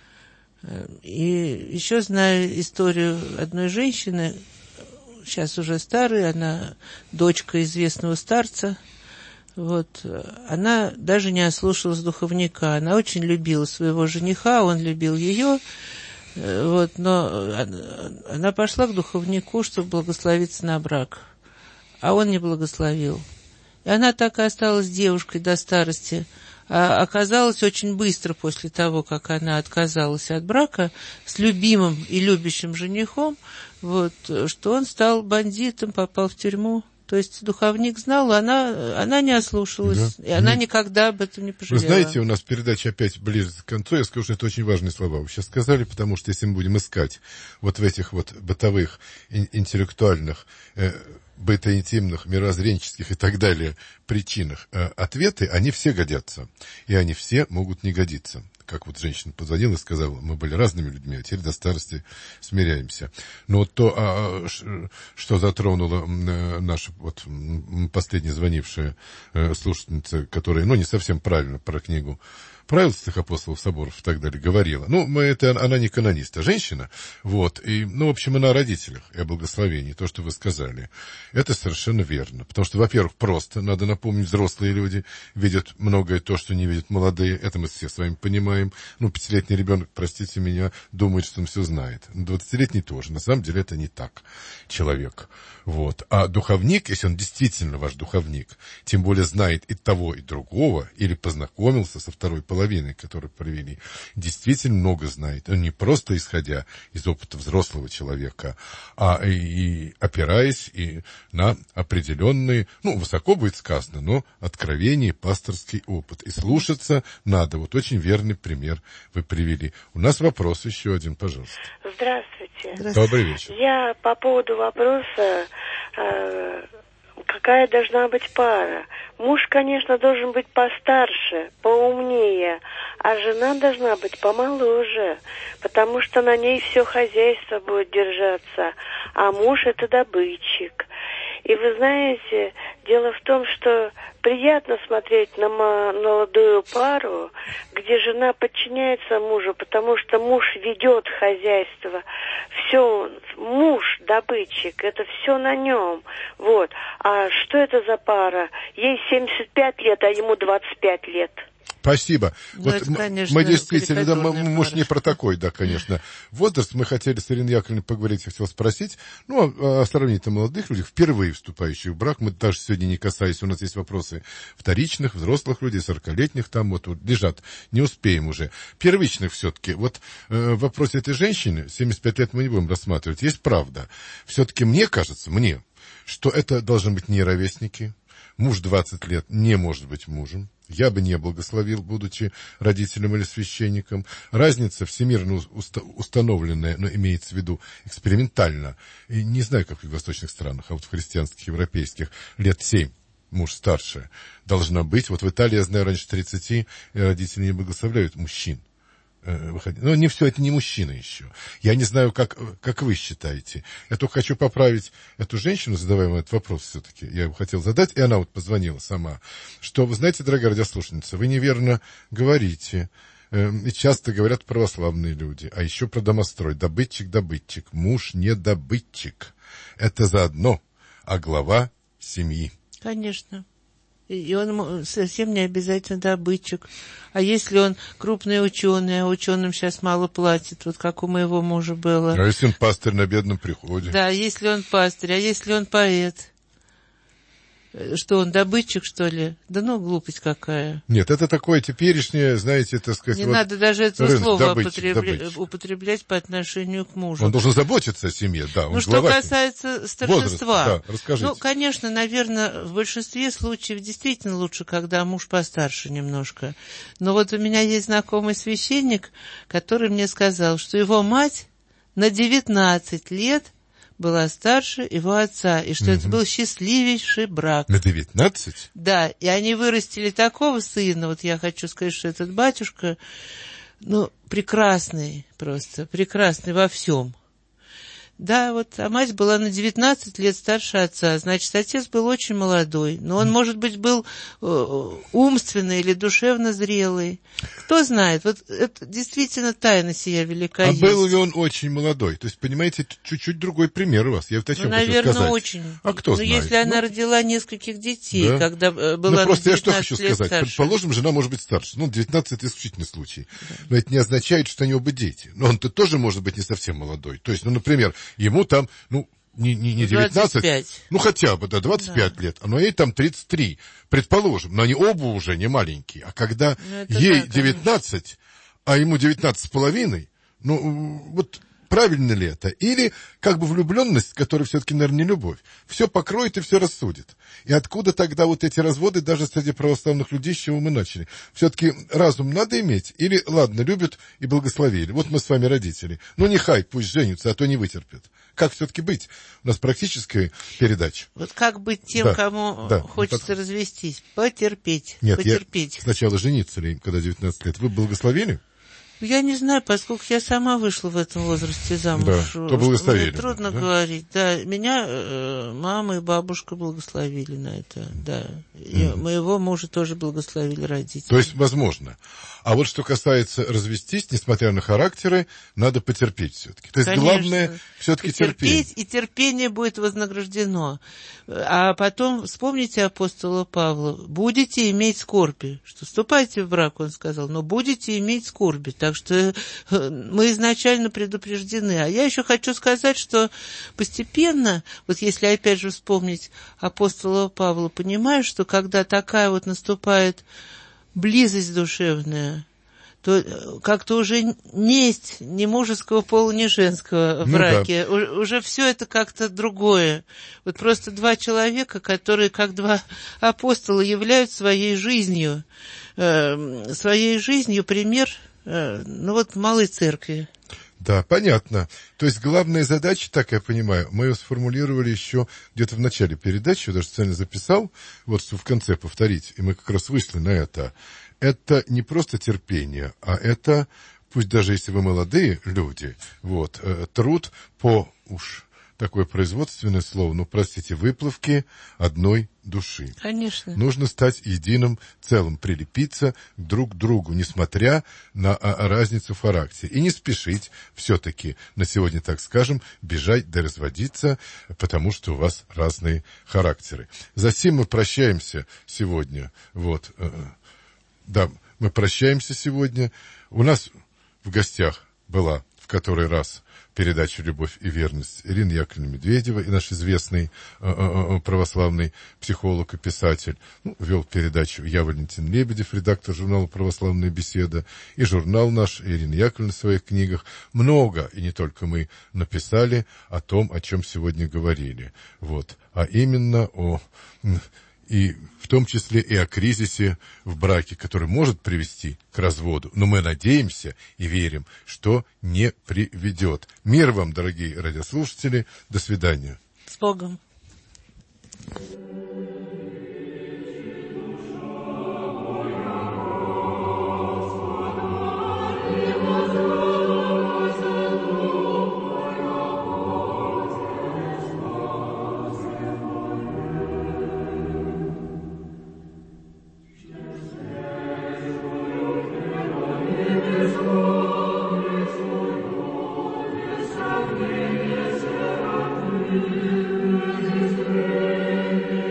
И еще знаю историю одной женщины, сейчас уже старой, она дочка известного старца. Вот, она даже не ослушалась духовника. Она очень любила своего жениха, он любил ее. Вот, но она пошла к духовнику, чтобы благословиться на брак, а он не благословил. И она так и осталась девушкой до старости. А оказалось очень быстро после того, как она отказалась от брака с любимым и любящим женихом, вот, что он стал бандитом, попал в тюрьму. То есть духовник знал, она, она не ослушалась, да. и она Нет. никогда об этом не пожалела. Вы знаете, у нас передача опять ближе к концу, я скажу, что это очень важные слова вы сейчас сказали, потому что если мы будем искать вот в этих вот бытовых, интеллектуальных, э, бытоинтимных, мировоззренческих и так далее причинах э, ответы, они все годятся. И они все могут не годиться. Как вот женщина позвонила и сказала, мы были разными людьми, а теперь до старости смиряемся. Но вот то, а, что затронула наша вот, последняя звонившая э, слушательница, которая, ну, не совсем правильно про книгу правил святых апостолов, соборов и так далее говорила. Ну, мы, это, она не канонист, а женщина. Вот. И, ну, в общем, она о родителях и о благословении, то, что вы сказали. Это совершенно верно. Потому что, во-первых, просто, надо напомнить, взрослые люди видят многое то, что не видят молодые. Это мы все с вами понимаем. Ну, пятилетний ребенок, простите меня, думает, что он все знает. Двадцатилетний тоже. На самом деле это не так. Человек. Вот. А духовник, если он действительно ваш духовник, тем более знает и того, и другого, или познакомился со второй половиной, которую провели, действительно много знает. Он не просто исходя из опыта взрослого человека, а и, и опираясь и на определенные, ну, высоко будет сказано, но откровение, пасторский опыт. И слушаться надо. Вот очень верный пример вы привели. У нас вопрос еще один, пожалуйста. Здравствуйте. Здравствуйте. Добрый вечер. Я по поводу вопроса, э, какая должна быть пара. Муж, конечно, должен быть постарше, поумнее, а жена должна быть помоложе, потому что на ней все хозяйство будет держаться, а муж — это добытчик. И вы знаете, дело в том, что приятно смотреть на молодую пару, где жена подчиняется мужу, потому что муж ведет хозяйство. Все, муж добытчик, это все на нем. Вот. А что это за пара? Ей семьдесят пять лет, а ему двадцать пять лет. Спасибо. Ну, вот это, конечно, мы действительно, да, мы, пара. может, не про такой, да, конечно. Возраст, мы хотели с Ириной Яковлевной поговорить, я хотел спросить, ну, о, о сравнительно молодых людях, впервые вступающих в брак, мы даже сегодня не касаясь, у нас есть вопросы вторичных, взрослых людей, сорокалетних, там вот, вот лежат, не успеем уже. Первичных все-таки, вот э, в вопросе этой женщины, семьдесят пять лет мы не будем рассматривать, есть правда. Все-таки мне кажется, мне, что это должны быть не ровесники, муж двадцать лет не может быть мужем. Я бы не благословил, будучи родителем или священником. Разница всемирно уста- установленная, но имеется в виду экспериментально, и не знаю, как в юго-восточных странах, а вот в христианских, европейских, лет семь, муж старше, должна быть. Вот в Италии, я знаю, раньше тридцати родители не благословляют мужчин. Но не все, это не мужчина еще. Я не знаю, как, как вы считаете. Я только хочу поправить эту женщину, задавая этот вопрос все-таки. Я его хотел задать, и она вот позвонила сама. Что, вы знаете, дорогая радиослушательница, вы неверно говорите. И часто говорят православные люди. А еще про домострой. Добытчик, добытчик. Муж не добытчик. Это заодно, а глава семьи. Конечно. И он совсем не обязательно добытчик. А если он крупный ученый, а ученым сейчас мало платит, вот как у моего мужа было. А если он пастырь на бедном приходе? Да, если он пастырь, а если он поэт? Что он, добытчик, что ли? Да ну, глупость какая. Нет, это такое теперешнее, знаете, так сказать... Не вот надо даже это слово добытчик, употребля... добытчик. употреблять по отношению к мужу. Он должен заботиться о семье, да. Он ну, что глава касается старшинства. Возраст, да, расскажите. Ну, конечно, наверное, в большинстве случаев действительно лучше, когда муж постарше немножко. Но вот у меня есть знакомый священник, который мне сказал, что его мать на девятнадцать лет была старше его отца, и что угу. это был счастливейший брак. На девятнадцать? Да, и они вырастили такого сына, вот я хочу сказать, что этот батюшка, ну, прекрасный просто, прекрасный во всем. Да, вот, а мать была на девятнадцать лет старше отца, значит, отец был очень молодой, но он, может быть, был э, умственно или душевно зрелый. Кто знает, вот это действительно тайна сия велика. А есть. Был ли он очень молодой? То есть, понимаете, чуть-чуть другой пример у вас. Я вот о чем ну, хочу наверное, сказать. очень. А кто Но знает? если она ну, родила нескольких детей, да. когда была ну, на просто я что девятнадцать хочу лет сказать. старше. Предположим, жена может быть старше. Ну, девятнадцать это исключительный случай. Да. Но это не означает, что у него бы дети. Но он-то тоже может быть не совсем молодой. То есть, ну, например, ему там, ну, не, не, не девятнадцать, двадцать пять. Ну, хотя бы, да, двадцать пять да. лет, но ей там тридцать три, предположим, но они оба уже не маленькие. А когда ей да, девятнадцать, а ему девятнадцать с половиной, ну, вот правильно ли это? Или как бы влюбленность, которая все-таки, наверное, не любовь, все покроет и все рассудит. И откуда тогда вот эти разводы даже среди православных людей, с чего мы начали? Все-таки разум надо иметь? Или, ладно, любят и благословили. Вот мы с вами родители. Ну, нехай, пусть женятся, а то не вытерпят. Как все-таки быть? У нас практическая передача. Вот как быть тем, да, кому да, хочется под... развестись? Потерпеть. Нет, потерпеть. Я сначала жениться ли, когда девятнадцать лет. Вы благословили? Я не знаю, поскольку я сама вышла в этом возрасте замуж. Да, то благословили. Мне трудно да? говорить. Да, меня э, мама и бабушка благословили на это. Да. И mm-hmm. моего мужа тоже благословили родители. То есть, возможно. А вот что касается развестись, несмотря на характеры, надо потерпеть все-таки. То есть, конечно, главное все-таки терпение. И терпение будет вознаграждено. А потом вспомните апостола Павла. Будете иметь скорби. Что вступайте в брак, он сказал, но будете иметь скорби. Так что мы изначально предупреждены. А я еще хочу сказать, что постепенно, вот если опять же вспомнить апостола Павла, понимаю, что когда такая вот наступает близость душевная, то как-то уже несть ни мужеского пола, ни женского в браке. Ну, да. Уже все это как-то другое. Вот просто два человека, которые как два апостола являют своей жизнью, э, своей жизнью пример, э, ну вот, малой церкви. Да, понятно. То есть главная задача, так я понимаю, мы ее сформулировали еще где-то в начале передачи, я даже специально записал, вот что в конце повторить, и мы как раз вышли на это. Это не просто терпение, а это, пусть даже если вы молодые люди, вот, э, труд по, уж такое производственное слово, ну, простите, выплавки одной души. Конечно. Нужно стать единым целым, прилепиться друг к другу, несмотря на а, разницу в характере. И не спешить все-таки, на сегодня, так скажем, бежать да разводиться, потому что у вас разные характеры. Затем мы прощаемся сегодня. Вот, э, да, мы прощаемся сегодня. У нас в гостях была в который раз передачу «Любовь и верность» Ирина Яковлевна Медведева, и наш известный э, э, православный психолог и писатель. Ну, вел передачу я, Валентин Лебедев, редактор журнала «Православная беседа», и журнал наш, Ирина Яковлевна в своих книгах. Много, и не только мы, написали о том, о чем сегодня говорили. Вот. А именно о... и в том числе и о кризисе в браке, который может привести к разводу. Но мы надеемся и верим, что не приведет. Мир вам, дорогие радиослушатели. До свидания. С Богом. Thank you.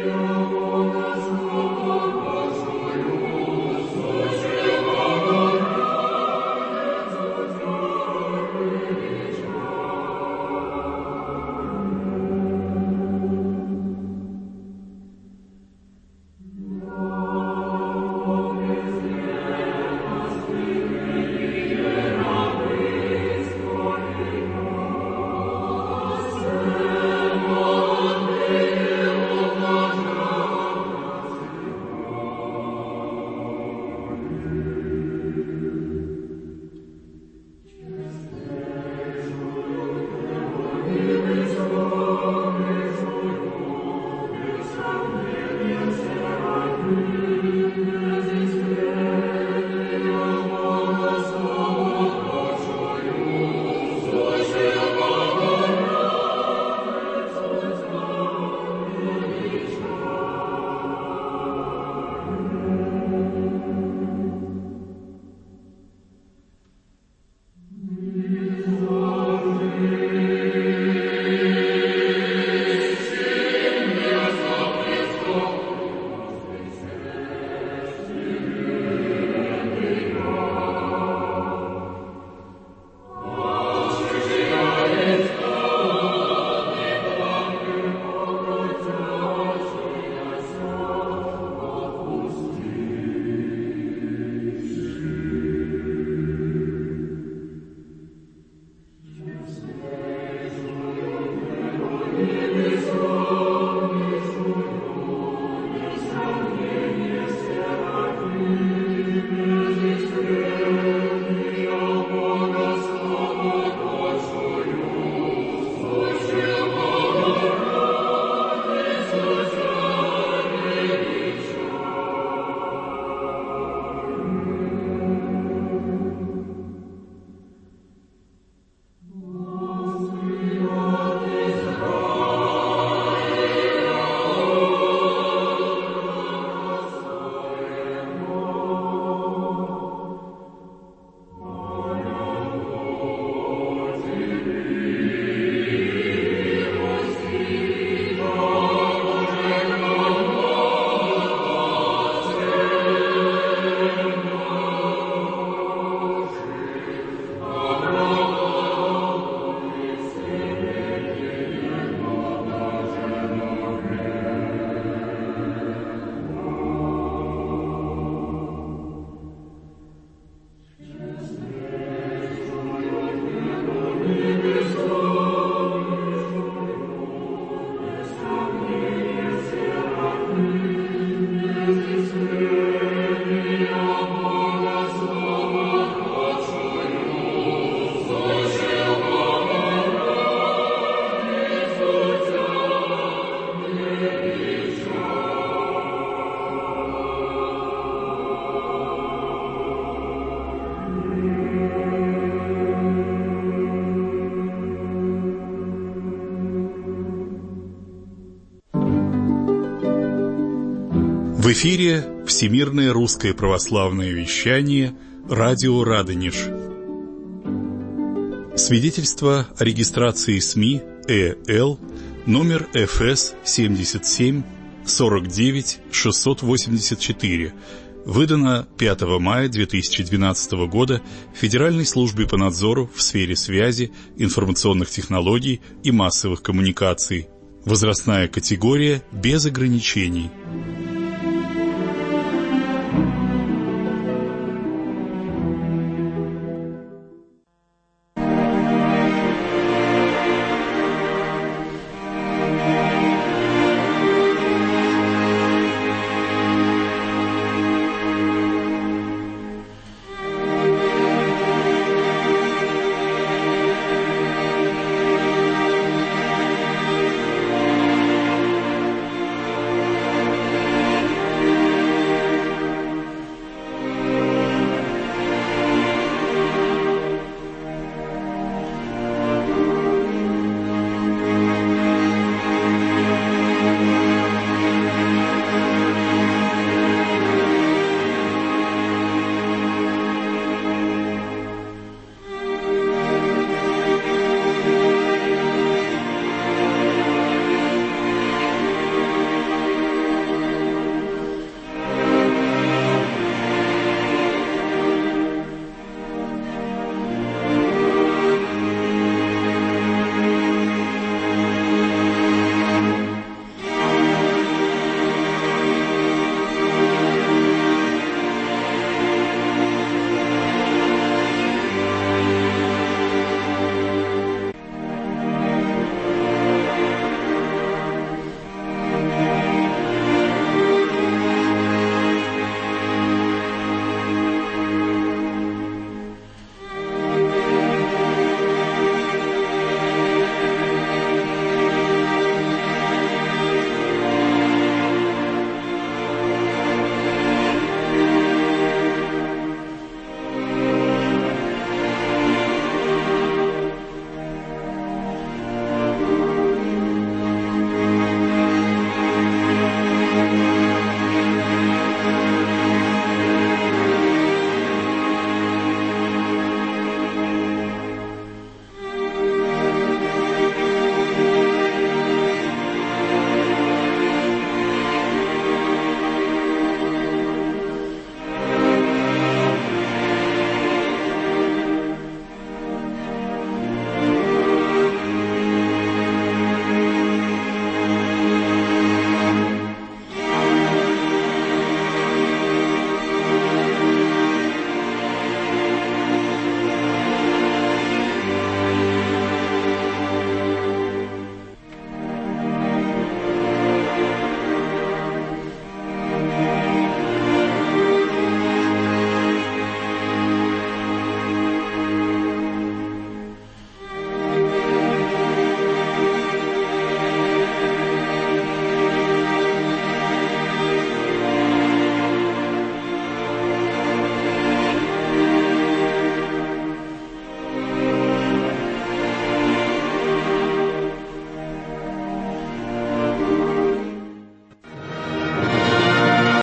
В эфире Всемирное русское православное вещание «Радио Радонеж». Свидетельство о регистрации СМИ ЭЛ номер эф эс семьдесят семь сорок девять шестьсот восемьдесят четыре, выдано пятого мая две тысячи двенадцатого года Федеральной службе по надзору в сфере связи, информационных технологий и массовых коммуникаций. Возрастная категория без ограничений.